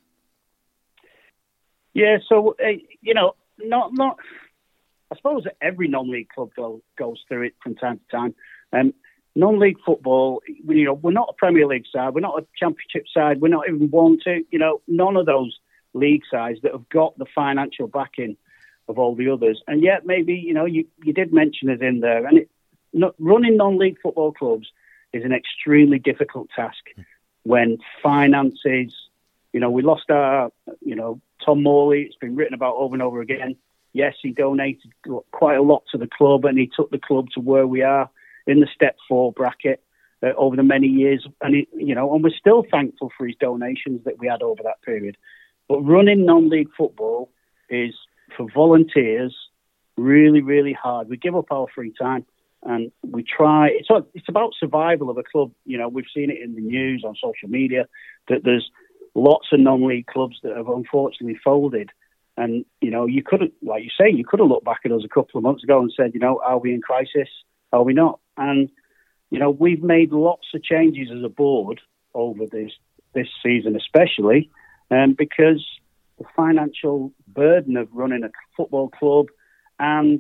Yeah, so, uh, you know, not, not. I suppose that every non-league club go, goes through it from time to time. Um, non-league football, you know, we're not a Premier League side, we're not a Championship side, we're not even one to, you know, none of those league sides that have got the financial backing of all the others. And yet maybe, you know, you, you did mention it in there. And it, not, running non-league football clubs is an extremely difficult task when finances, you know, we lost our, you know, Tom Morley. It's been written about over and over again. Yes, he donated quite a lot to the club and he took the club to where we are in the step four bracket uh, over the many years. And, it, you know, and we're still thankful for his donations that we had over that period. But running non-league football is, for volunteers, really, really hard. We give up our free time and we try. It's it's about survival of a club. You know, we've seen it in the news, on social media, that there's lots of non-league clubs that have unfortunately folded. And, you know, you couldn't, like you say, you could have looked back at us a couple of months ago and said, you know, are we in crisis? Are we not? And, you know, we've made lots of changes as a board over this, this season especially, Um, because the financial burden of running a football club and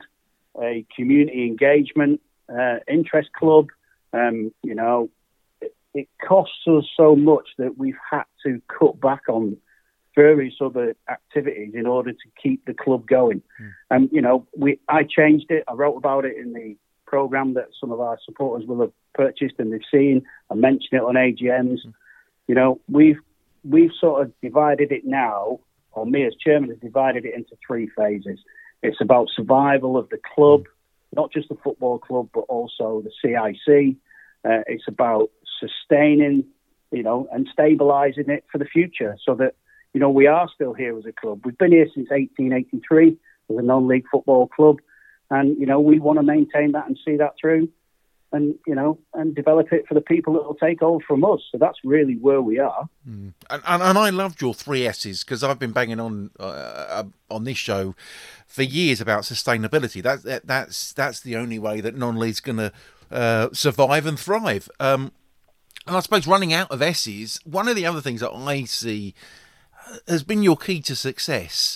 a community engagement uh, interest club, um, you know, it, it costs us so much that we've had to cut back on various other activities in order to keep the club going. Mm. And, you know, we I changed it. I wrote about it in the programme that some of our supporters will have purchased and they've seen. I mentioned it on A G Ms. Mm. You know, we've We've sort of divided it now, or me as chairman has divided it into three phases. It's about survival of the club, not just the football club, but also the C I C. Uh, it's about sustaining, you know, and stabilising it for the future so that, you know, we are still here as a club. We've been here since eighteen eighty-three as a non-league football club. And, you know, we want to maintain that and see that through. And, you know, and develop it for the people that will take over from us. So that's really where we are. Mm. And, and and I loved your three S's because I've been banging on uh, on this show for years about sustainability. That, that that's that's the only way that non-league's going to uh, survive and thrive. Um, and I suppose running out of S's, one of the other things that I see has been your key to success.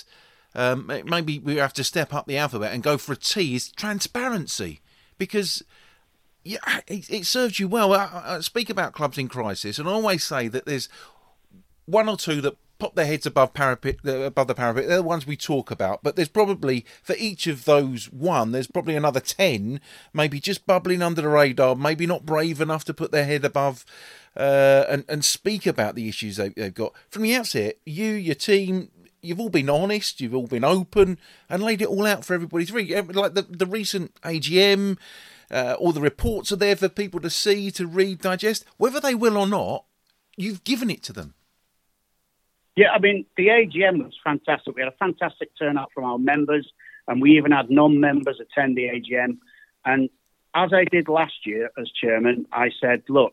um, maybe we have to step up the alphabet and go for a T, is transparency. Because yeah, it, it serves you well. I, I speak about clubs in crisis, and I always say that there's one or two that pop their heads above parapet, above the parapet. They're the ones we talk about. But there's probably, for each of those one, there's probably another ten, maybe just bubbling under the radar, maybe not brave enough to put their head above uh, and, and speak about the issues they, they've got. From the outset, you, your team, you've all been honest, you've all been open, and laid it all out for everybody to read. Like the, the recent A G M, uh, all the reports are there for people to see, to read, digest. Whether they will or not, you've given it to them. Yeah, I mean, the A G M was fantastic. We had a fantastic turnout from our members, and we even had non-members attend the A G M. And as I did last year as chairman, I said, look,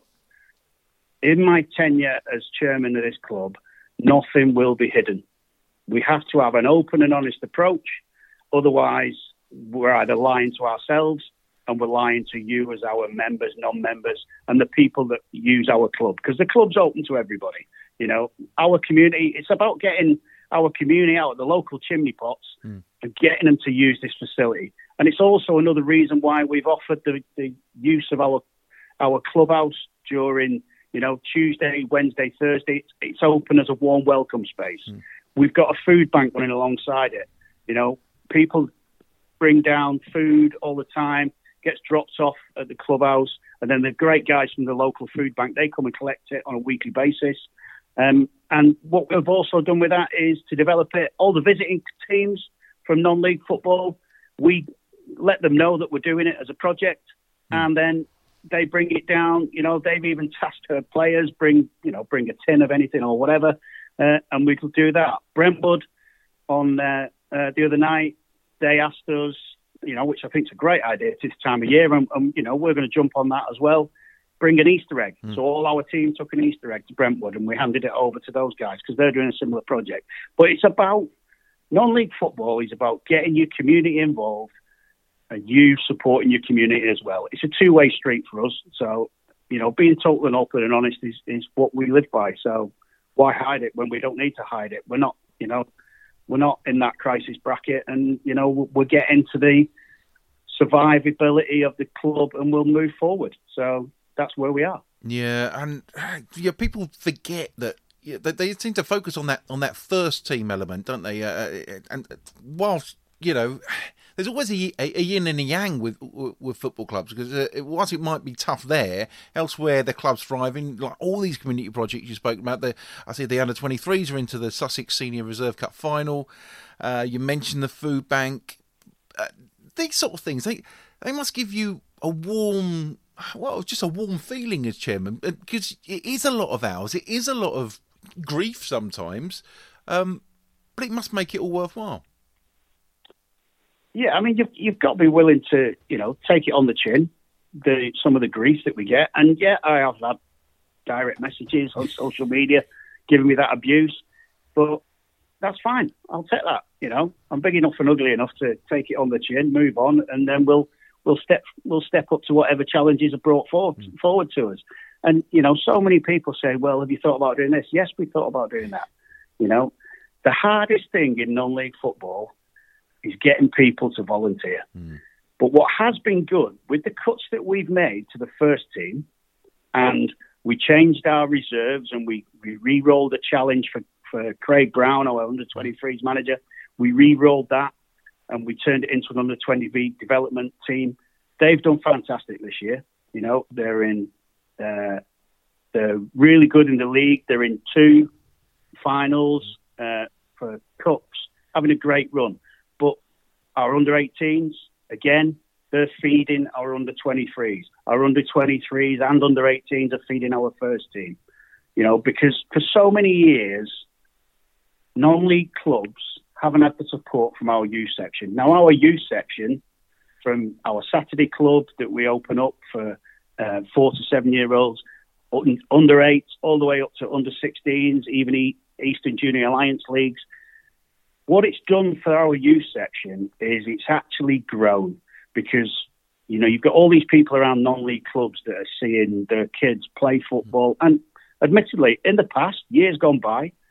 in my tenure as chairman of this club, nothing will be hidden. We have to have an open and honest approach. Otherwise, we're either lying to ourselves and we're lying to you as our members, non-members, and the people that use our club. Because the club's open to everybody. You know, our community, it's about getting our community out of the local chimney pots mm. and getting them to use this facility. And it's also another reason why we've offered the, the use of our our clubhouse during, you know, Tuesday, Wednesday, Thursday. It's, it's open as a warm welcome space. Mm. We've got a food bank running alongside it. You know, people bring down food all the time, gets dropped off at the clubhouse, and then the great guys from the local food bank, they come and collect it on a weekly basis. Um, and what we've also done with that is to develop it. All the visiting teams from non-league football, we let them know that we're doing it as a project, mm. and then they bring it down. You know, they've even tasked her players bring, you know, bring a tin of anything or whatever, uh, and we could do that. Brentwood on uh, uh, the other night, they asked us, you know, which I think is a great idea at this time of year, and, and you know, we're going to jump on that as well. Bring an Easter egg. Mm. So all our team took an Easter egg to Brentwood and we handed it over to those guys because they're doing a similar project. But it's about, non-league football is about getting your community involved and you supporting your community as well. It's a two-way street for us. So, you know, being total and open and honest is, is what we live by. So why hide it when we don't need to hide it? We're not, you know, we're not in that crisis bracket and, you know, we're getting to the survivability of the club and we'll move forward. So that's where we are. Yeah, and yeah, people forget that. Yeah, they, they seem to focus on that on that first team element, don't they? Uh, and whilst you know, there's always a, a, a yin and a yang with with football clubs because uh, whilst it might be tough there, elsewhere the club's thriving. Like all these community projects you spoke about, the I see the under twenty-threes are into the Sussex Senior Reserve Cup final. Uh, you mentioned the food bank. Uh, these sort of things, they they must give you a warm. Well, just a warm feeling as chairman, because it is a lot of hours, it is a lot of grief sometimes, um, but it must make it all worthwhile. Yeah, I mean, you've, you've got to be willing to, you know, take it on the chin, the some of the grief that we get. And yeah, I have had direct messages on social media giving me that abuse, but that's fine. I'll take that, you know. I'm big enough and ugly enough to take it on the chin, move on, and then we'll We'll step we'll step up to whatever challenges are brought forward, mm. forward to us. And, you know, so many people say, well, have you thought about doing this? Yes, we thought about doing that. You know, the hardest thing in non-league football is getting people to volunteer. Mm. But what has been good, with the cuts that we've made to the first team, and we changed our reserves and we, we re-rolled a challenge for, for Craig Brown, our under twenty-threes manager. We re-rolled that. And we turned it into an under twenty V development team. They've done fantastic this year. You know, they're in, uh, they're really good in the league. They're in two finals uh, for cups, having a great run. But our under eighteens, again, they're feeding our under twenty-threes. Our under twenty-threes and under eighteens are feeding our first team. You know, because for so many years, non-league clubs haven't had the support from our youth section. Now, our youth section, from our Saturday club that we open up for uh, four to seven-year-olds, under eights, all the way up to under sixteens, even Eastern Junior Alliance leagues. What it's done for our youth section is it's actually grown because, you know, you've got all these people around non-league clubs that are seeing their kids play football. And admittedly, in the past, years gone by,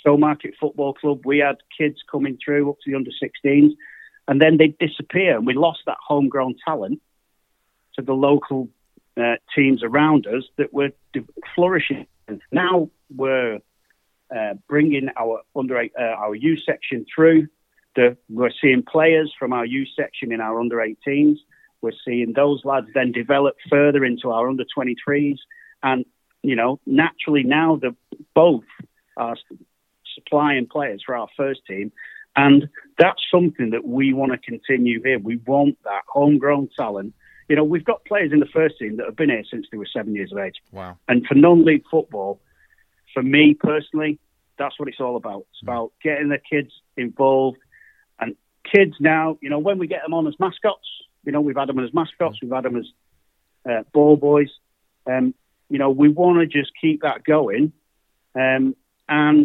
Stowmarket Football Club, we had kids coming through up to the under sixteens, and then they'd disappear, and we lost that homegrown talent to the local uh, teams around us that were flourishing. Now we're uh, bringing our under eight, uh, our U section through. The, we're seeing players from our U section in our under eighteens. We're seeing those lads then develop further into our under twenty-threes, and you know, naturally now the both are supplying players for our first team, and that's something that we want to continue here. We want that homegrown talent. You know, we've got players in the first team that have been here since they were seven years of age. Wow. And for non-league football, for me personally, that's what it's all about. It's about getting the kids involved. And kids now, you know, when we get them on as mascots, you know, we've had them as mascots, we've had them as uh, ball boys. Um, you know, we want to just keep that going. Um, and,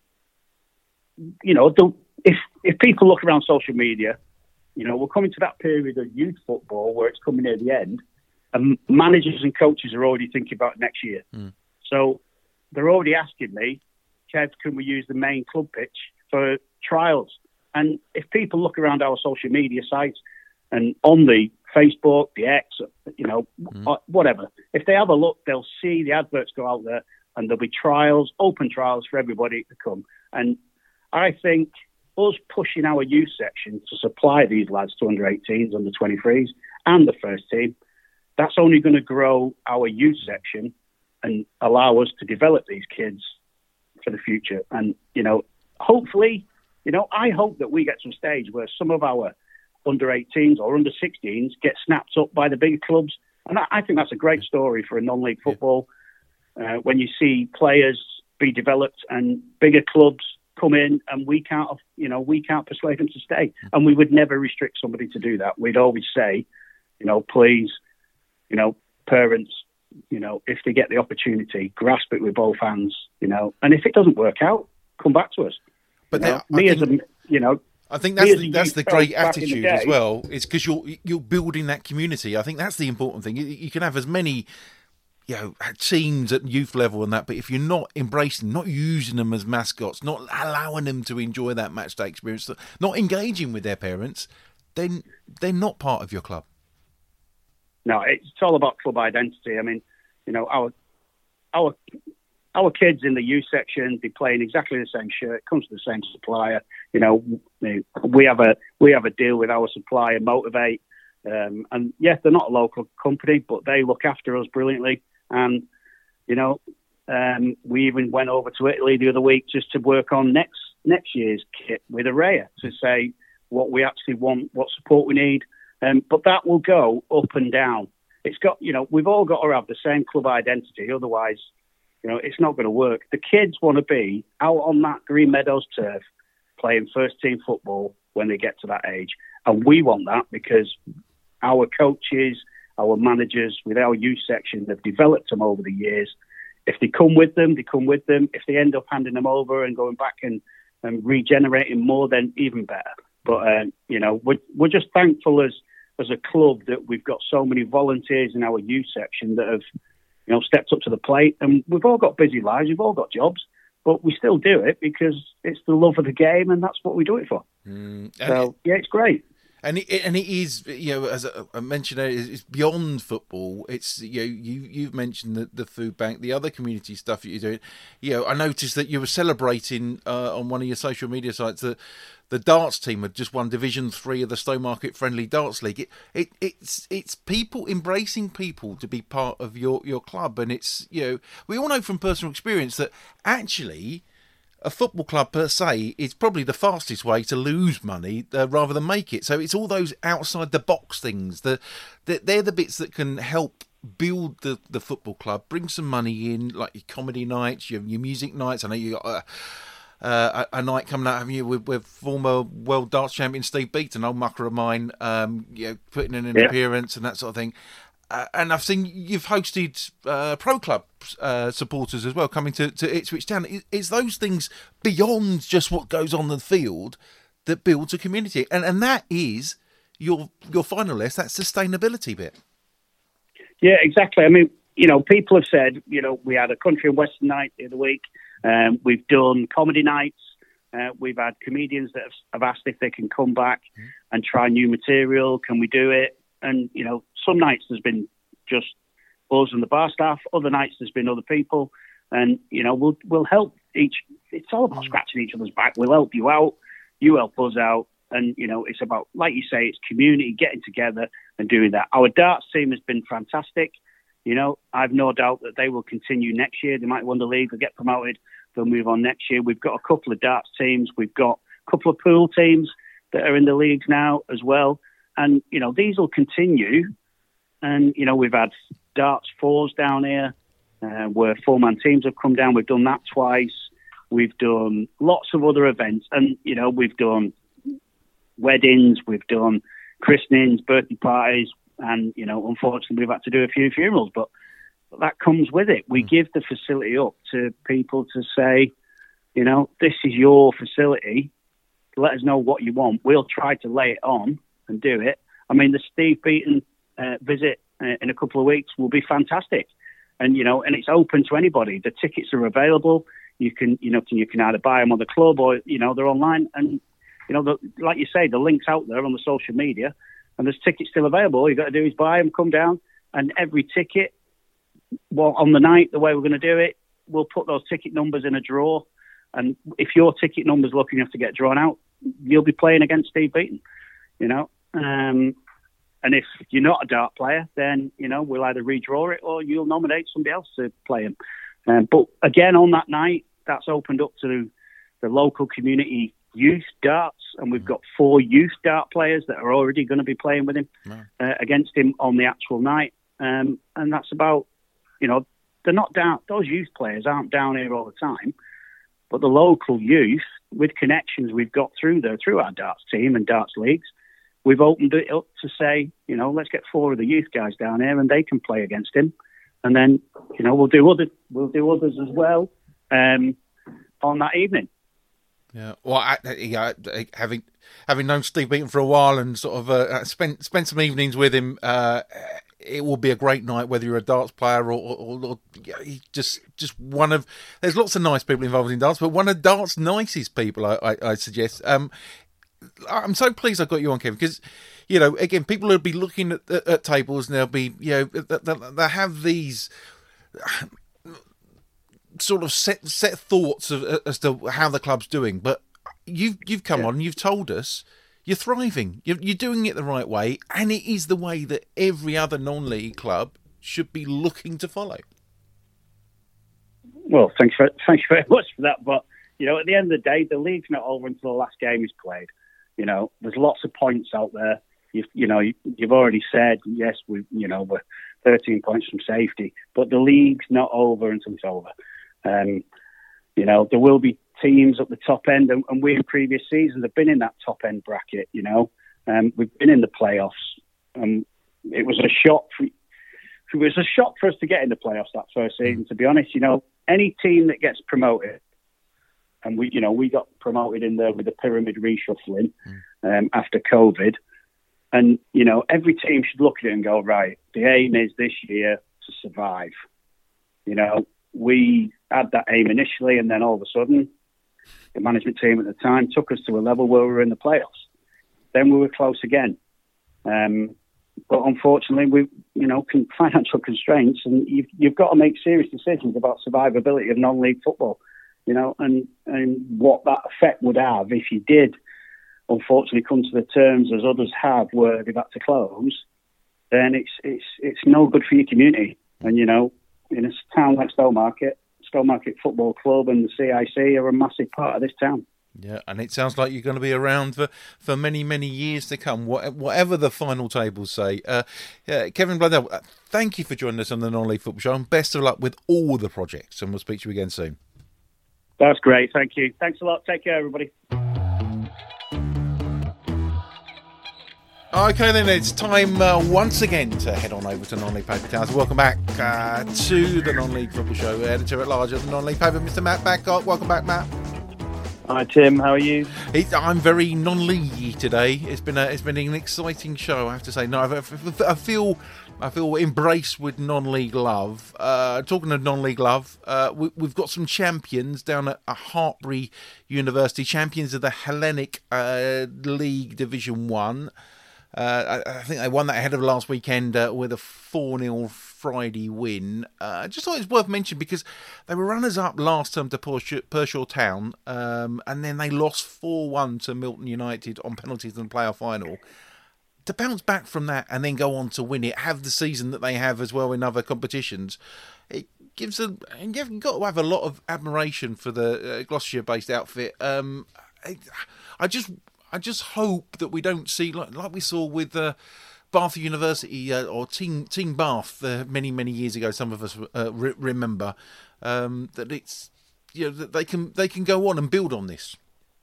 you know, the, if if people look around social media, you know, we're coming to that period of youth football where it's coming near the end, and managers and coaches are already thinking about next year. Mm. So they're already asking me, Kev, can we use the main club pitch for trials? And if people look around our social media sites and on the Facebook, the X, you know, mm. whatever, if they have a look, they'll see the adverts go out there, and there'll be trials, open trials for everybody to come. And I think us pushing our youth section to supply these lads to under eighteens, under twenty-threes, and the first team, that's only going to grow our youth section and allow us to develop these kids for the future. And, you know, hopefully, you know, I hope that we get to a stage where some of our under eighteens or under sixteens get snapped up by the bigger clubs. And I think that's a great story for a non-league football. Uh, when you see players be developed and bigger clubs come in, and we can't, you know, we can't persuade them to stay. And we would never restrict somebody to do that. We'd always say, you know, please, you know, parents, you know, if they get the opportunity, grasp it with both hands, you know, and if it doesn't work out, come back to us. But you know, now, me think, as a, you know, I think that's the, that's the great attitude as well. It's because you're you're building that community. I think that's the important thing. You, you can have as many, you know, teams at youth level and that, but if you're not embracing, not using them as mascots, not allowing them to enjoy that match day experience, not engaging with their parents, then they're not part of your club. No, it's all about club identity. I mean, you know, our our our kids in the youth section, they play in exactly the same shirt, comes to the same supplier. You know, we have a we have a deal with our supplier, Motivate, um, and yes, they're not a local company, but they look after us brilliantly. And you know, um, we even went over to Italy the other week just to work on next next year's kit with Araya to say what we actually want, what support we need. Um, but that will go up and down. It's got, you know, we've all got to have the same club identity. Otherwise, you know, it's not going to work. The kids want to be out on that Green Meadows turf playing first team football when they get to that age. And we want that because our coaches, our managers with our youth section have developed them over the years. If they come with them, they come with them. If they end up handing them over and going back and, and regenerating more, then even better. But, um, you know, we're, we're just thankful as as a club that we've got so many volunteers in our youth section that have, you know, stepped up to the plate. And we've all got busy lives, we've all got jobs, but we still do it because it's the love of the game and that's what we do it for. Mm, so, it, yeah, it's great. And it, and it is, you know, as I mentioned, it's beyond football. It's, you know, you, you've mentioned the, the food bank, the other community stuff that you're doing. You know, I noticed that you were celebrating uh, on one of your social media sites that the darts team had just won Division Three of the Stowmarket Friendly Darts League. It, it it's it's people embracing people to be part of your, your club, and it's, you know, we all know from personal experience that actually a football club per se is probably the fastest way to lose money uh, rather than make it. So it's all those outside the box things that, that they're the bits that can help build the, the football club, bring some money in, like your comedy nights, your, your music nights. I know you got a, uh, a, a night coming out of you with, with former world darts champion Steve Beaton, old mucker of mine, um, you know, putting in an yeah. appearance and that sort of thing. Uh, and I've seen you've hosted uh, pro club uh, supporters as well coming to, to Ipswich Town. It's those things beyond just what goes on the field that builds a community, and and that is your your final list. That sustainability bit. Yeah, exactly. I mean, you know, people have said, you know, we had a country and western night the other week, Um, we've done comedy nights. Uh, we've had comedians that have, have asked if they can come back mm. and try new material. Can we do it? And, you know, some nights there's been just us and the bar staff. Other nights there's been other people. And, you know, we'll we'll help each. It's all about scratching each other's back. We'll help you out. You help us out. And, you know, it's about, like you say, it's community getting together and doing that. Our darts team has been fantastic. You know, I've no doubt that they will continue next year. They might win the league or get promoted. They'll move on next year. We've got a couple of darts teams. We've got a couple of pool teams that are in the leagues now as well. And, you know, these will continue. And, you know, we've had darts fours down here uh, where four-man teams have come down. We've done that twice. We've done lots of other events. And, you know, we've done weddings. We've done christenings, birthday parties. And, you know, unfortunately, we've had to do a few funerals, but that comes with it. We mm. give the facility up to people to say, you know, this is your facility. Let us know what you want. We'll try to lay it on and do it. I mean, the Steve Beaton uh, visit uh, in a couple of weeks will be fantastic. And, you know, and it's open to anybody. The tickets are available. You can, you know, you can either buy them on the club or, you know, they're online. And, you know, the, like you say, the link's out there on the social media. And there's tickets still available. All you've got to do is buy them, come down, and every ticket, well, on the night, the way we're going to do it, we'll put those ticket numbers in a draw. And if your ticket number's lucky enough to get drawn out, you'll be playing against Steve Beaton, you know. Um, and if you're not a dart player, then, you know, we'll either redraw it or you'll nominate somebody else to play him. Um, but again, on that night, that's opened up to the local community youth darts, and we've got four youth dart players that are already going to be playing with him uh, against him on the actual night. Um, and that's about, you know, they're not down, those youth players aren't down here all the time, but the local youth, with connections we've got through there, through our darts team and darts leagues, we've opened it up to say, you know, let's get four of the youth guys down here and they can play against him. And then, you know, we'll do other, we'll do others as well um, on that evening. Yeah, well, I, yeah, having having known Steve Beaton for a while and sort of uh, spent spent some evenings with him, uh, it will be a great night. Whether you're a darts player or, or, or yeah, he's just just one of. There's lots of nice people involved in darts, but one of darts' nicest people, I, I, I suggest. Um, I'm so pleased I got you on, Kevin, because, you know, again, people will be looking at, at, at tables and they'll be, you know, they, they have these sort of set set thoughts of, as to how the club's doing, but you've you've come yeah. on and you've told us you're thriving, you're, you're doing it the right way, and it is the way that every other non-league club should be looking to follow. Well, thanks for thank you very much for that. But, you know, at the end of the day, the league's not over until the last game is played. You know, there's lots of points out there. You've, you know, you've already said, yes, we, you know, we're thirteen points from safety, but the league's not over until it's over. Um, you know, there will be teams at the top end, and, and we in previous seasons have been in that top end bracket. You know, um, we've been in the playoffs. Um, it was a shock. For, it was a shock for us to get in the playoffs that first season. To be honest, you know, any team that gets promoted, and we, you know, we got promoted in there with the pyramid reshuffling um, after COVID, and you know, every team should look at it and go, right, the aim is this year to survive. You know. We had that aim initially, and then all of a sudden, the management team at the time took us to a level where we were in the playoffs. Then we were close again. Um, but unfortunately, we, you know, con- financial constraints, and you've, you've got to make serious decisions about survivability of non-league football, you know, and, and what that effect would have if you did, unfortunately, come to the terms as others have, where they've had to close. Then it's it's it's no good for your community, and you know. In a town like Stowmarket, Stowmarket Football Club and the C I C are a massive part of this town. Yeah, and it sounds like you're going to be around for, for many, many years to come, whatever the final tables say. Uh, yeah, Kevin Blundell, thank you for joining us on the Non-League Football Show, and best of luck with all the projects, and we'll speak to you again soon. That's great, thank you. Thanks a lot. Take care, everybody. Okay, then it's time uh, once again to head on over to Non-League Paper Towns. Welcome back uh, to the Non-League Football Show. Editor at large of the Non-League Paper, Mister Matt Babcock. Welcome back, Matt. Hi Tim, how are you? It, I'm very non-leaguey today. It's been a, it's been an exciting show, I have to say. No, I, I feel I feel embraced with non-league love. Uh, talking of non-league love, uh, we, we've got some champions down at, at Hartpury University, champions of the Hellenic uh, League Division One. Uh, I, I think they won that ahead of last weekend uh, with a four nil Friday win. Uh, I just thought it was worth mentioning because they were runners-up last term to Pershaw, Pershaw Town, um, and then they lost four one to Milton United on penalties in the playoff final. To bounce back from that and then go on to win it, have the season that they have as well in other competitions, it gives a... And you've got to have a lot of admiration for the uh, Gloucestershire-based outfit. Um, I, I just... I just hope that we don't see, like, like we saw with uh, Bath University uh, or Team Team Bath uh, many many years ago. Some of us uh, re- remember um, that it's you know that they can they can go on and build on this.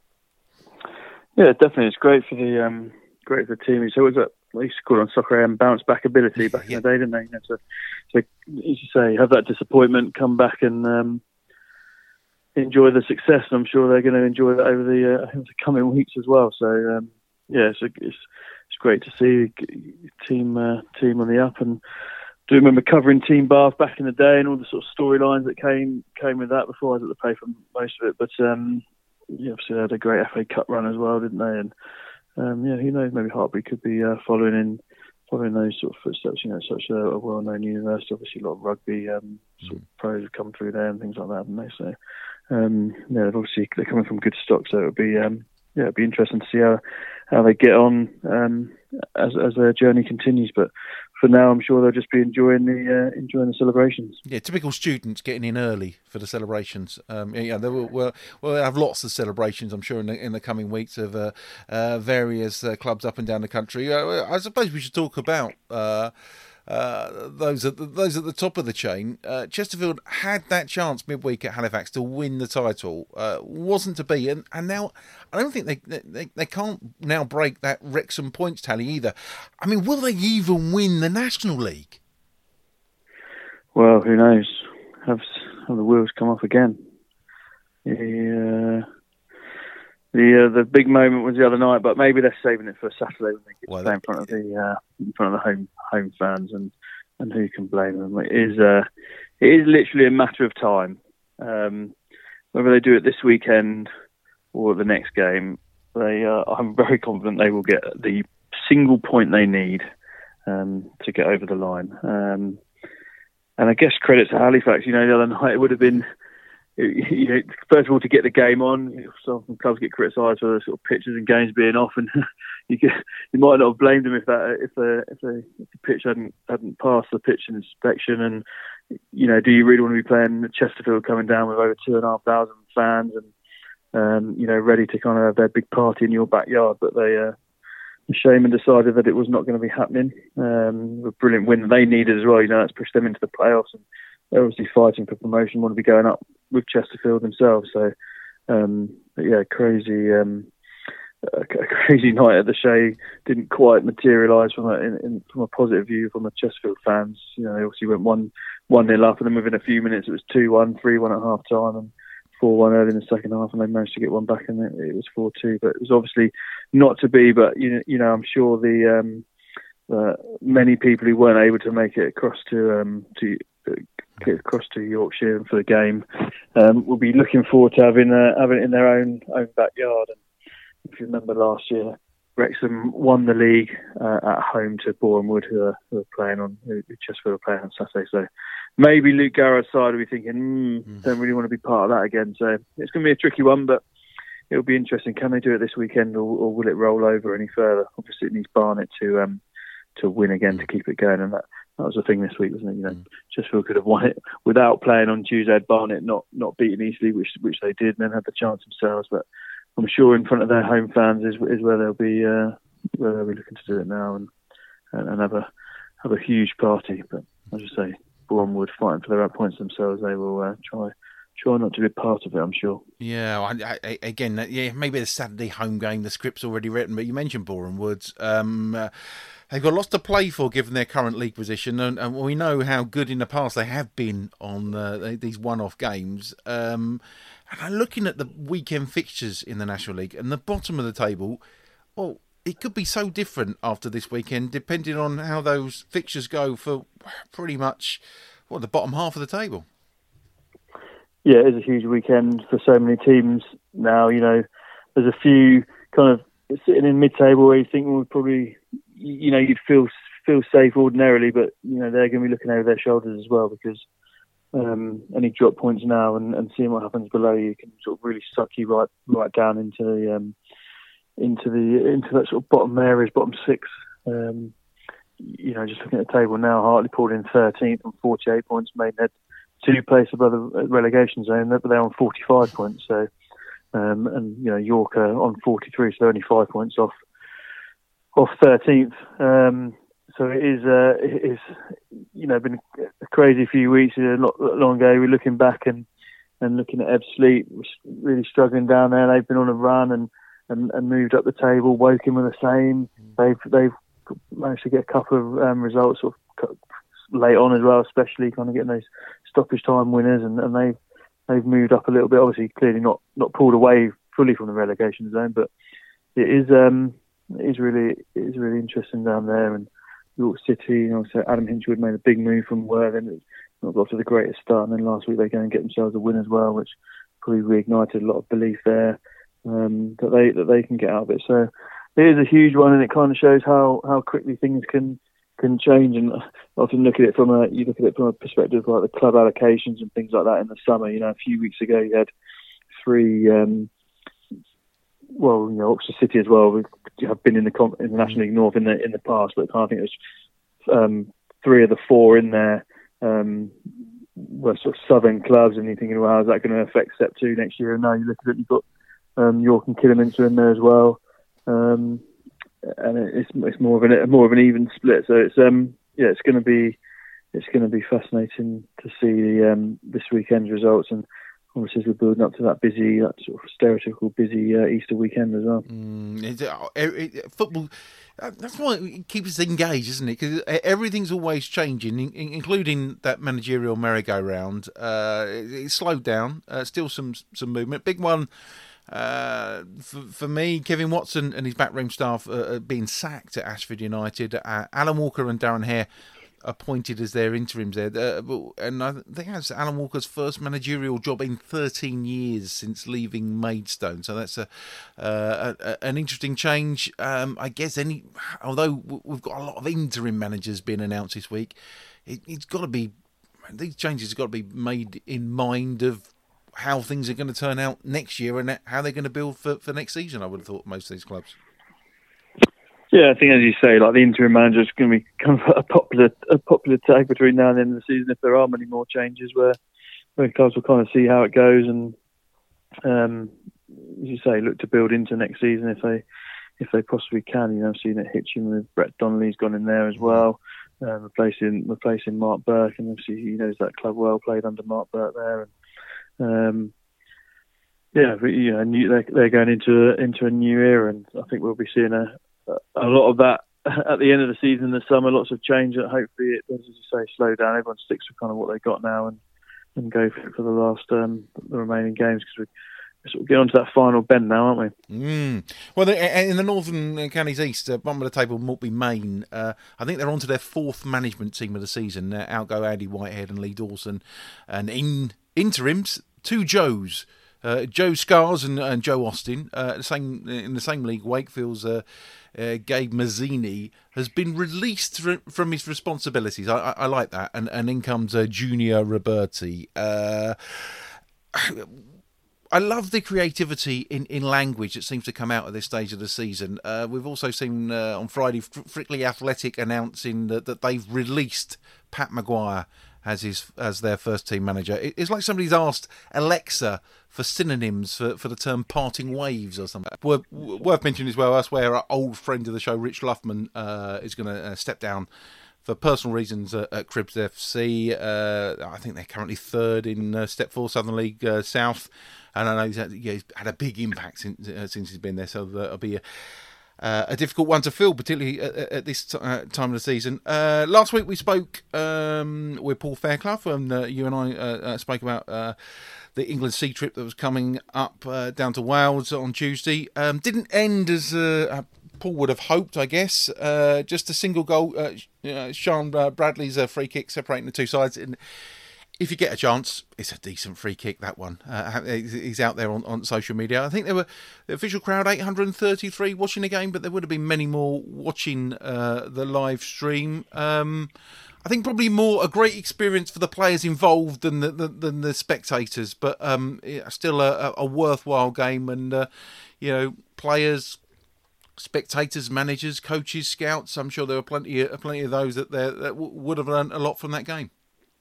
Yeah, definitely, it's great for the um, great for the team. So was that they used to call it on Soccer A M bounce back ability back yeah. in the day, didn't they? You know, so, so as you say, have that disappointment, come back and. Um, enjoy the success, and I'm sure they're going to enjoy that over the, uh, the coming weeks as well. So um, yeah, it's, a, it's it's great to see team uh, team on the up, and do remember covering Team Bath back in the day and all the sort of storylines that came came with that. Before I was at the pay for most of it, but um, yeah, obviously they had a great F A Cup run as well, didn't they? And um, yeah, who knows? Maybe Hartpury could be uh, following in. Following those sort of footsteps, you know, such a, a well-known university. Obviously, a lot of rugby um, sort of pros have come through there and things like that, haven't they? So, um, yeah, obviously they're coming from good stock, so it'll be, um, yeah, it'll be interesting to see how how they get on um, as as their journey continues. But for now, I'm sure they'll just be enjoying the uh, enjoying the celebrations. Yeah, typical students getting in early for the celebrations. Um, yeah, they will we'll, we'll have lots of celebrations, I'm sure, in the, in the coming weeks of uh, uh, various uh, clubs up and down the country. Uh, I suppose we should talk about uh, uh, those at the, those at the top of the chain. Uh, Chesterfield had that chance midweek at Halifax to win the title, uh, wasn't to be, and, and now I don't think they, they they can't now break that Wrexham points tally either. I mean, will they even win the National League? Well, who knows? Have, have the wheels come off again? The uh, the uh, the big moment was the other night, but maybe they're saving it for Saturday when they get to play in front of the uh, in front of the home home fans, and, and who can blame them? It is uh, it is literally a matter of time. Um, whether they do it this weekend or the next game, they uh, I'm very confident they will get the single point they need um, to get over the line. Um, And I guess credit to Halifax, you know, the other night it would have been, you know, first of all, to get the game on. You know, some clubs get criticised for the sort of pitches and games being off, and you get, you might not have blamed them if that if the if the, if the pitch hadn't hadn't passed the pitch inspection. And you know, do you really want to be playing Chesterfield coming down with over two and a half thousand fans and um, you know, ready to kind of have their big party in your backyard? But they. Uh, Shame and decided that it was not going to be happening. Um, a brilliant win that they needed as well. You know, that's pushed them into the playoffs, and they're obviously fighting for promotion. Want to be going up with Chesterfield themselves. So, um, but yeah, crazy, um, a, a crazy night at the Shea. Didn't quite materialise from a in, in, from a positive view from the Chesterfield fans. You know, they obviously went one one nil up, and then within a few minutes it was two one, three one at half time, and four one early in the second half, and they managed to get one back, and it, it was four two. But it was obviously not to be. But you know, you know, I'm sure the um, uh, many people who weren't able to make it across to um, to uh, get across to Yorkshire for the game um, will be looking forward to having uh, having it in their own own backyard. And if you remember last year, Wrexham won the league uh, at home to Boreham Wood, who are, who are playing on who Chesterfield are playing on Saturday. So maybe Luke Garrett's side will be thinking, mm, mm. don't really want to be part of that again. So it's going to be a tricky one, but it'll be interesting. Can they do it this weekend, or, or will it roll over any further? Obviously, it needs Barnet to um, to win again to keep it going, and that, that was the thing this week, wasn't it? You know, mm. Chesterfield could have won it without playing on Tuesday. Had Barnet not not beaten easily, which which they did, and then had the chance themselves. But I'm sure in front of their home fans is is where they'll be uh, where they'll be looking to do it now, and and, and have a have a huge party. But as I say, Boreham Wood fighting for their points themselves. They will uh, try. Try not to be part of it, I'm sure. Yeah, I, I, again, yeah, maybe the Saturday home game, the script's already written, but you mentioned Boreham Woods. Um, uh, they've got lots to play for given their current league position, and, and we know how good in the past they have been on uh, these one-off games. Um, And I'm looking at the weekend fixtures in the National League and the bottom of the table, well, it could be so different after this weekend, depending on how those fixtures go for pretty much, well, the bottom half of the table. Yeah, it is a huge weekend for so many teams now. You know, there's a few kind of sitting in mid-table where you think, well, probably, you know, you'd feel feel safe ordinarily, but, you know, they're going to be looking over their shoulders as well, because um, any drop points now and, and seeing what happens below you can sort of really suck you right right down into the um, into the into that sort of bottom areas, bottom six. Um, you know, just looking at the table now, Hartlepool in thirteenth on forty-eight points, Maidenhead two place above the relegation zone, but they're on forty-five points. So, um, and you know, York are on forty-three, so they're only five points off off thirteenth. Um, so it is, uh, it is, you know, been a crazy few weeks. A lot, long ago, we're looking back and, and looking at Ebbsfleet, really struggling down there. They've been on a run and, and, and moved up the table. Woking were the same. They've they've managed to get a couple of um, results sort of late on as well, especially kind of getting those stoppage time winners, and, and they've they've moved up a little bit. Obviously, clearly not, not pulled away fully from the relegation zone, but it is um it is really it is really interesting down there. And York City, you know, so Adam Hinchwood made a big move from Worthing. Not got to the greatest start, and then last week they go and get themselves a win as well, which probably reignited a lot of belief there um, that they that they can get out of it. So it is a huge one, and it kind of shows how, how quickly things can can change. And I often look at it from a you look at it from a perspective of like the club allocations and things like that in the summer. You know, a few weeks ago you had three. Um, well, you know, Oxford City as well. We have been in the in the National League North in the in the past, but I think it was um, three of the four in there um, were sort of southern clubs. And you're thinking, well, how's that going to affect Step Two next year? And now you look at it, you've got um, York and Kidderminster in there as well, um, and it's it's more of an more of an even split. So it's um yeah, it's going to be it's going to be fascinating to see the um, this weekend's results. And obviously, we're building up to that busy, that sort of stereotypical busy uh, Easter weekend as well. Mm, it, it, it, football, uh, that's why it keeps us engaged, isn't it? Because everything's always changing, in, including that managerial merry-go-round. Uh, it, it slowed down, uh, still some some movement. Big one uh, for, for me, Kevin Watson and his backroom staff uh, being sacked at Ashford United. Uh, Alan Walker and Darren Hare appointed as their interims there, uh, and I think that's Alan Walker's first managerial job in thirteen years since leaving Maidstone. So that's a, uh, a an interesting change. Um, I guess any, although we've got a lot of interim managers being announced this week, it, it's got to be these changes have got to be made in mind of how things are going to turn out next year and how they're going to build for, for next season. I would have thought most of these clubs. Yeah, I think as you say, like the interim manager is going to be kind of a popular a popular tag between now and the end of the season if there are many more changes where where clubs will kind of see how it goes and um, as you say, look to build into next season if they if they possibly can. You know, I've seen it Hitchin with Brett Donnelly's gone in there as well, uh, replacing replacing Mark Burke, and obviously he knows that club well, played under Mark Burke there. And um, yeah, but, you know, new, they're, they're going into into a new era, and I think we'll be seeing a a lot of that at the end of the season in the summer, lots of change that hopefully it does, as you say, slow down. Everyone sticks with kind of what they've got now and, and go for it for the last, um, the remaining games, because we're sort of getting on to that final bend now, aren't we? Mm. Well, in the Northern Counties East, uh, bottom of the table, Maltby Main, uh, I think they're on to their fourth management team of the season. Uh, out go Andy Whitehead and Lee Dawson. And in interims, two Joes. Uh, Joe Scars and, and Joe Austin, uh, the same in the same league. Wakefield's uh, uh, Gabe Mazzini has been released from his responsibilities. I, I, I like that. And, and in comes uh, Junior Roberti. Uh, I love the creativity in, in language that seems to come out at this stage of the season. Uh, we've also seen uh, on Friday Frickley Athletic announcing that, that they've released Pat Maguire as his as their first team manager. It's like somebody's asked Alexa for synonyms for, for the term parting waves or something. Worth, worth mentioning as well, elsewhere, our old friend of the show, Rich Luffman, uh, is going to uh, step down for personal reasons at, at Cribs F C. Uh, I think they're currently third in uh, Step four Southern League uh, South. And I know he's had, yeah, he's had a big impact since, uh, since he's been there, so that'll be a uh, a difficult one to fill, particularly at, at this t- uh, time of the season. Uh, last week we spoke um, with Paul Fairclough, and uh, you and I uh, uh, spoke about uh, the England sea trip that was coming up uh, down to Wales on Tuesday. Um, didn't end as uh, Paul would have hoped, I guess. Uh, just a single goal. Uh, uh, Sean uh, Bradley's uh, free kick separating the two sides. And if you get a chance, it's a decent free kick, that one. Uh, he's out there on, on social media. I think there were the official crowd, eight hundred thirty-three watching the game, but there would have been many more watching uh, the live stream. Um, I think probably more a great experience for the players involved than the, the, than the spectators, but um, yeah, still a, a worthwhile game. And, uh, you know, players, spectators, managers, coaches, scouts, I'm sure there were plenty, plenty of those that, there, that w- would have learned a lot from that game.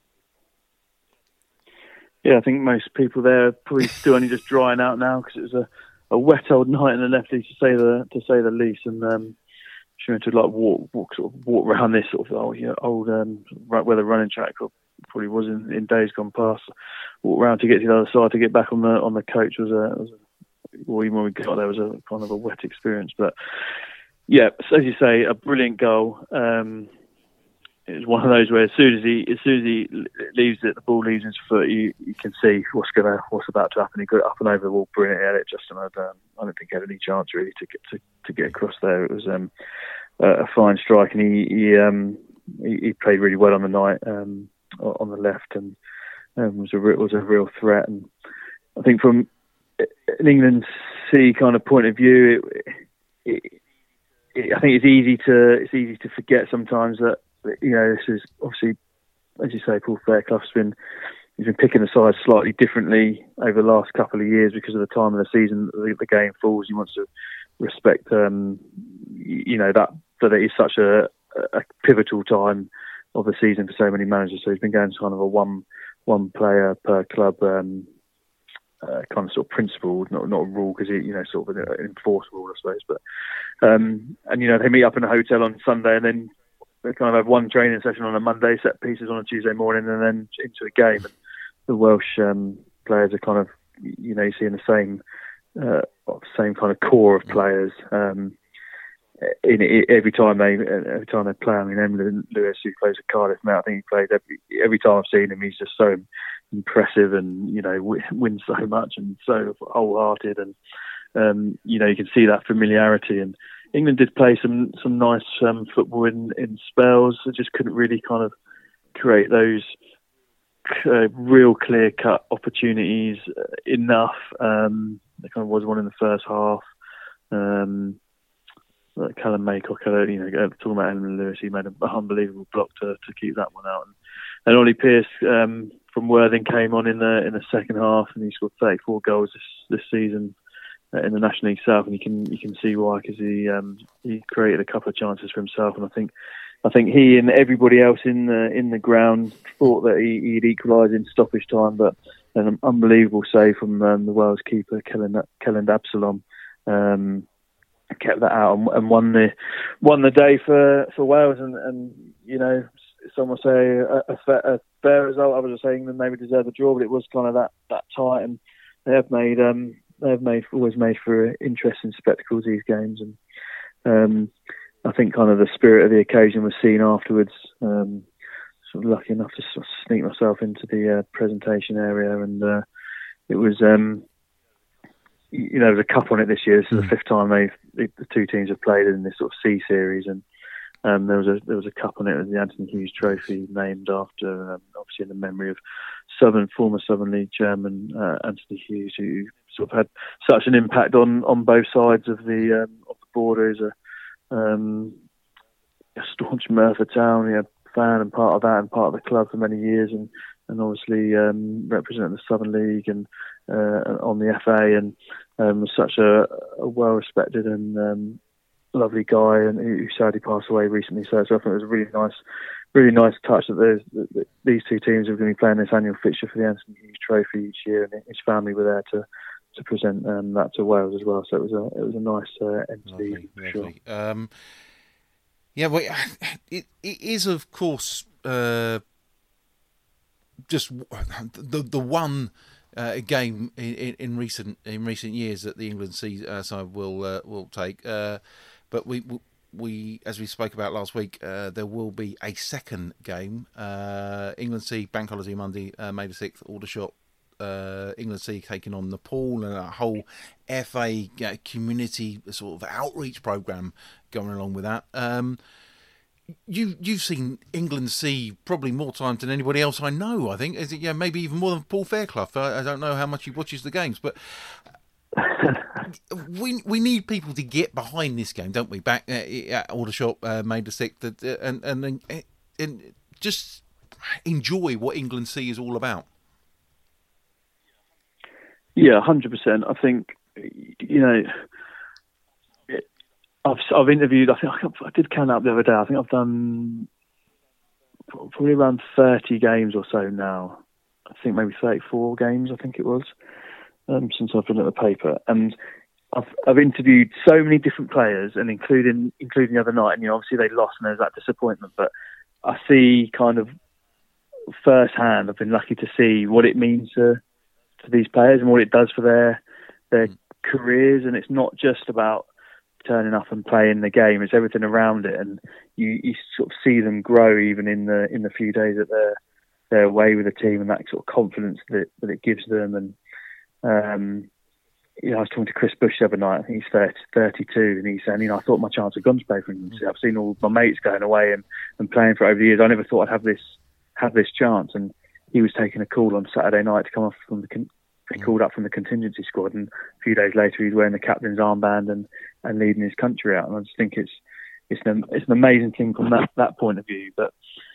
Yeah, I think most people there are probably still only just drying out now because it was a, a wet old night in the lefty, to say the to say the least. And um, she went to like walk, walk, sort of walk around this sort of old, you know, old um, right where the running track probably was in, in days gone past. Walk around to get to the other side to get back on the on the coach was a, was a well, even when we got there was a kind of a wet experience. But yeah, so as you say, a brilliant goal. Um, It was one of those where as soon as he as soon as he leaves it, the ball leaves his foot, you, you can see what's gonna what's about to happen. He got up and over the wall, brilliant at it. Justin, had, um, I don't think he had any chance really to get to, to get across there. It was um, a, a fine strike, and he he, um, he he played really well on the night um, on the left, and um, was a re- was a real threat. And I think from an England C kind of point of view, it, it, it, I think it's easy to it's easy to forget sometimes that. You know, this is obviously, as you say, Paul Fairclough's been he's been picking the sides slightly differently over the last couple of years because of the time of the season the, the game falls. He wants to respect, um, you know, that that it is such a, a pivotal time of the season for so many managers. So he's been going to kind of a one one player per club um, uh, kind of sort of principle, not not a rule because you know sort of an enforceable, I suppose. But um, and you know they meet up in a hotel on Sunday and then. They kind of have one training session on a Monday, set pieces on a Tuesday morning, and then into a game. And the Welsh um, players are kind of, you know, you see in the same uh, same kind of core of players. Um, in, in every time they every time they play. I mean, Emlyn Lewis, who plays at Cardiff now, I think he plays every every time I've seen him. He's just so impressive, and you know, w- wins so much, and so wholehearted, and um, you know, you can see that familiarity. And England did play some some nice um, football in, in spells. They just couldn't really kind of create those uh, real clear-cut opportunities enough. Um, there kind of was one in the first half. Um, like Callum Maycock, you know, talking about Emlyn Lewis, he made an unbelievable block to, to keep that one out. And, and Ollie Pearce um, from Worthing came on in the in the second half, and he scored thirty-four goals this this season. In the National League South, and you can you can see why, because he um, he created a couple of chances for himself, and I think I think he and everybody else in the in the ground thought that he, he'd equalise in stoppage time, but an unbelievable save from um, the Wales keeper Kelland Kelland Absalom um, kept that out and, and won the won the day for, for Wales, and, and you know some will say a, a, fair, a fair result. Others are saying that maybe deserved a draw, but it was kind of that, that tight, and they have made. Um, They've made always made for interesting spectacles, these games, and um, I think kind of the spirit of the occasion was seen afterwards. Um, sort of lucky enough to sort of sneak myself into the uh, presentation area, and uh, it was um, you know there was a cup on it this year. This is mm. the fifth time they've the two teams have played in this sort of C series, and um, there was a there was a cup on it, it was the Anthony Hughes Trophy, named after um, obviously in the memory of Southern former Southern League chairman uh, Anthony Hughes, who sort of had such an impact on, on both sides of the um, of the border. As a, um, a staunch Merthyr Town, you know, fan and part of that, and part of the club for many years, and and obviously um, representing the Southern League and uh, on the F A, and um, was such a, a well respected and um, lovely guy, and who sadly passed away recently. So, so I think it was a really nice. Really nice touch that, that, that these two teams are going to be playing this annual fixture for the Anthony Hughes Trophy each year, and his family were there to to present um, that to Wales as well. So it was a it was a nice uh, end to the evening, for sure. Um, yeah, well, it it is of course uh, just the the one uh, game in, in recent in recent years that the England side will uh, will take. Uh, but we, we as we spoke about last week, uh, there will be a second game. Uh, England C, Bank Holiday Monday, uh, May the sixth, Aldershot. Uh, England C taking on Nepal, and a whole F A you know, community sort of outreach program going along with that. Um, you you've seen England C probably more times than anybody else I know. I think is it yeah maybe even more than Paul Fairclough. I, I don't know how much he watches the games, but we we need people to get behind this game, don't we? Back at Aldershot, uh, May the sixth, and and and and just enjoy what England C is all about. Yeah, one hundred percent. I think, you know, I've I've interviewed, I think I did count up the other day, I think I've done probably around thirty games or so now. I think maybe thirty-four games, I think it was, um, since I've been at the paper. And I've I've interviewed so many different players, and including including the other night, and you know, obviously they lost and there's that disappointment, but I see kind of firsthand, I've been lucky to see what it means to to these players and what it does for their their mm. careers. And it's not just about turning up and playing the game, it's everything around it, and you, you sort of see them grow even in the in the few days that they're they're away with the team, and that sort of confidence that, that it gives them. And um you know, I was talking to Chris Bush the other night. I think he's thirty, thirty-two, and he's saying, you know, I thought my chance had gone to play for England. Mm. I've seen all my mates going away and, and playing for it over the years. I never thought I'd have this have this chance. And he was taking a call on Saturday night to come off from the con- he called up from the contingency squad, and a few days later he's wearing the captain's armband and, and leading his country out. And I just think it's it's an it's an amazing thing from that, that point of view. But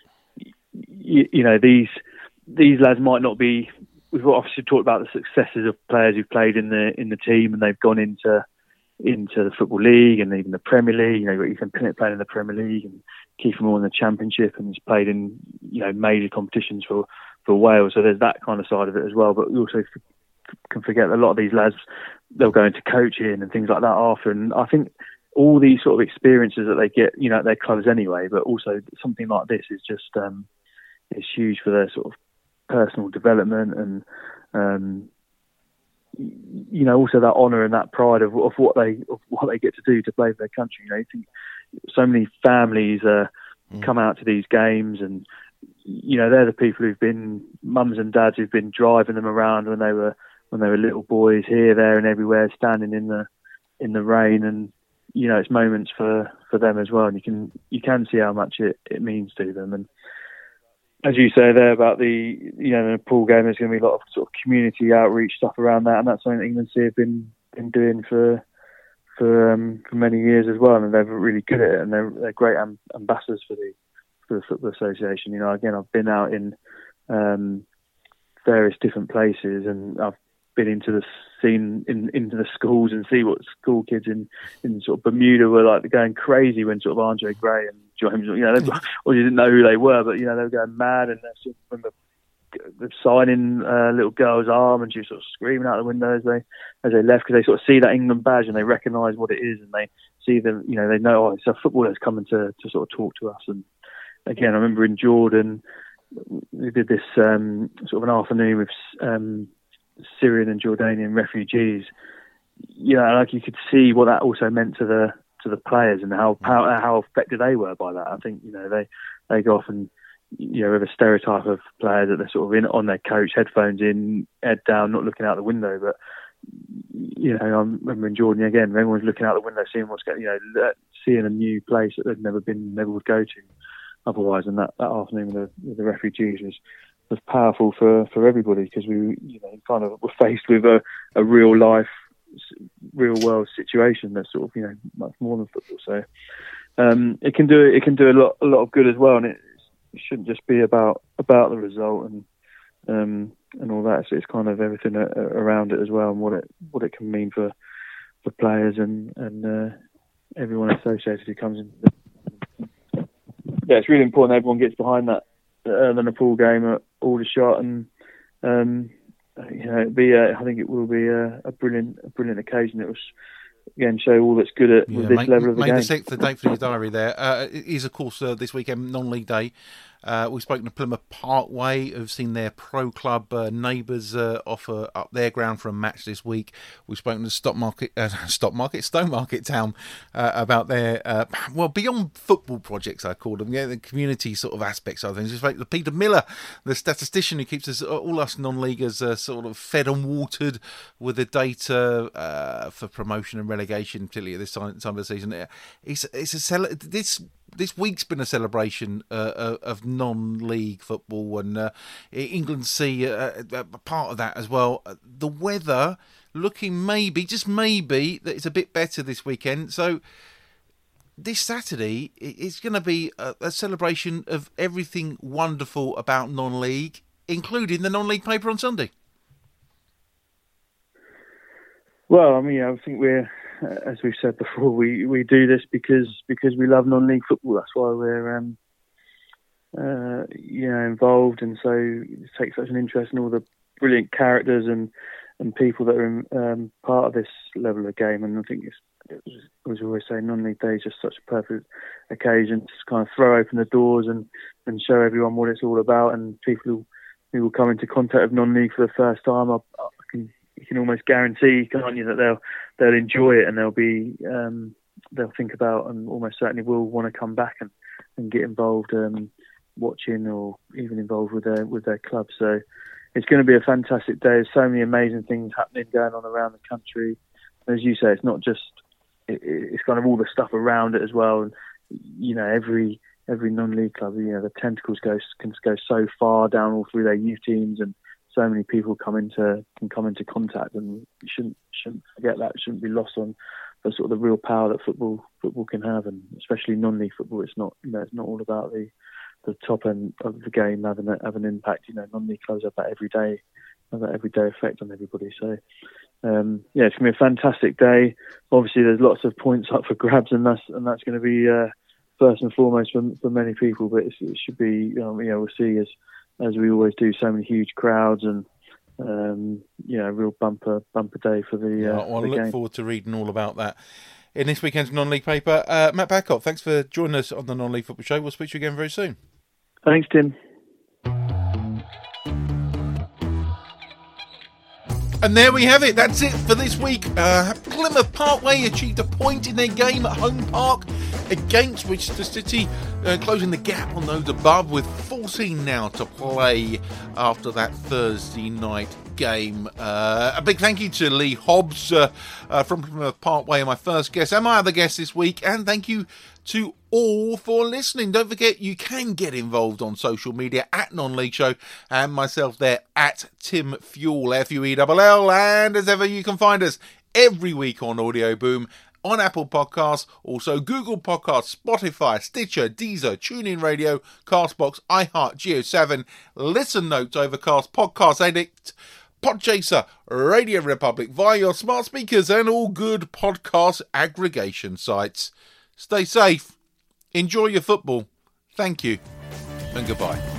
you, you know, these these lads might not be. We've obviously talked about the successes of players who've played in the in the team and they've gone into into the Football League and even the Premier League. You know, you've got Ethan Pinnock playing in the Premier League and Keith Moore in the Championship, and he's played in, you know, major competitions for, for Wales. So there's that kind of side of it as well. But we also f- can forget that a lot of these lads, they'll go into coaching and things like that after. And I think all these sort of experiences that they get, you know, at their clubs anyway, but also something like this is just um, it's huge for their sort of personal development and um, you know, also that honour and that pride of, of what they of what they get to do to play for their country. You know, you think so many families uh, mm. come out to these games, and you know, they're the people who've been mums and dads who've been driving them around when they were when they were little boys, here, there, and everywhere, standing in the in the rain. And you know, it's moments for, for them as well, and you can you can see how much it, it means to them. And as you say there about the, you know, the pool game, there's going to be a lot of sort of community outreach stuff around that, and that's something that England C have been been doing for for um, for many years as well, and they're really good at it, and they're they're great amb- ambassadors for the for the Football Association. You know, again, I've been out in um, various different places, and I've been into the scene in into the schools and see what school kids in, in sort of Bermuda were like going crazy when sort of Andre Gray and James, you know, they, or you didn't know who they were, but you know, they were going mad, and they're sort of, remember the signing a uh, little girl's arm, and she was sort of screaming out the window as they as they left, because they sort of see that England badge and they recognise what it is, and they see them, you know, they know, oh, it's a footballer that's coming to to sort of talk to us. And again, I remember in Jordan, we did this um, sort of an afternoon with um, Syrian and Jordanian refugees. You know, like you could see what that also meant to the to the players and how how, how affected they were by that. I think, you know, they they go off and, you know, have a stereotype of players that they're sort of in on their coach, headphones in, head down, not looking out the window. But you know, I remember in Jordan again, everyone's looking out the window, seeing what's going, you know, seeing a new place that they've never been, never would go to otherwise. And that, that afternoon with the, with the refugees was was powerful for, for everybody, because we, you know, kind of were faced with a, a real life, real world situation that's sort of, you know, much more than football. So um, it can do it can do a lot a lot of good as well, and it, it shouldn't just be about about the result and um, and all that. So it's kind of everything a, a, around it as well, and what it what it can mean for for players and and uh, everyone associated who comes in. Yeah, it's really important everyone gets behind that. Uh, the Nepal game at Aldershot, and um, you know, it'd be a, I think it will be a, a brilliant, a brilliant occasion. It was again show all that's good at yeah, with this May, level of the May game. May the sixth, the date for your diary there uh, is of course uh, this weekend, non-league day. Uh, we've spoken to Plymouth Parkway, who've seen their pro club uh, neighbours uh, offer up their ground for a match this week. We've spoken to Stock Market, uh, Stock Market, Stowmarket Town uh, about their, uh, well, beyond football projects, I call them, yeah, the community sort of aspects of things. We've spoken to Peter Miller, the statistician who keeps us, all us non-leaguers uh, sort of fed and watered with the data uh, for promotion and relegation, particularly at this time, time of the season. It's, it's a cel- this this week's been a celebration uh, of non-league football, and uh, England see uh, a part of that as well. The weather looking maybe, just maybe, that it's a bit better this weekend. So this Saturday, it's going to be a, a celebration of everything wonderful about non-league, including the non-league paper on Sunday. Well, I mean, I think we're, as we've said before, we, we do this because because we love non-league football. That's why we're um, uh, you know involved, and so take such an interest in all the brilliant characters and, and people that are in, um, part of this level of game. And I think it's, it was, as we always say, non-league day is just such a perfect occasion to kind of throw open the doors and, and show everyone what it's all about. And people who, who will come into contact with non-league for the first time, I, I can. You can almost guarantee, can't you, that they'll they'll enjoy it, and they'll be um, they'll think about and almost certainly will want to come back and, and get involved, um, watching or even involved with their with their club. So it's going to be a fantastic day. There's so many amazing things happening going on around the country. As you say, it's not just it, it's kind of all the stuff around it as well. And you know, every every non-league club, you know, the tentacles go can go so far down all through their youth teams, and so many people come into can come into contact, and you shouldn't shouldn't forget that. It shouldn't be lost on the sort of the real power that football football can have, and especially non-league football. It's not you know it's not all about the the top end of the game having a, having an impact. You know, non-league clubs have that every day, have that everyday effect on everybody. So um, yeah, it's gonna be a fantastic day. Obviously, there's lots of points up for grabs, and that's and that's going to be uh, first and foremost for, for many people. But it's, it should be um, you know we'll see as as we always do, so many huge crowds and um, you know, real bumper bumper day for the. Yeah, uh, well, the I look game. forward to reading all about that in this weekend's non-league paper. Uh, Matt Babcock, thanks for joining us on the Non-League Football Show. We'll speak to you again very soon. Thanks, Tim. And there we have it. That's it for this week. Uh, Plymouth Parkway achieved a point in their game at home park against Winchester City, uh, closing the gap on those above with fourteen now to play after that Thursday night game. Uh, a big thank you to Lee Hobbs uh, uh, from Plymouth Parkway, my first guest, and my other guest this week. And thank you to all for listening. Don't forget, you can get involved on social media at Non-League Show, and myself there at Tim Fuel, F U E L L. And as ever, you can find us every week on Audio Boom, on Apple Podcasts, also Google Podcasts, Spotify, Stitcher, Deezer, TuneIn Radio, Castbox, iHeart, Geo seven, Listen Notes, Overcast, Podcast Addict, Podchaser, Radio Republic, via your smart speakers, and all good podcast aggregation sites. Stay safe, enjoy your football, thank you, and goodbye.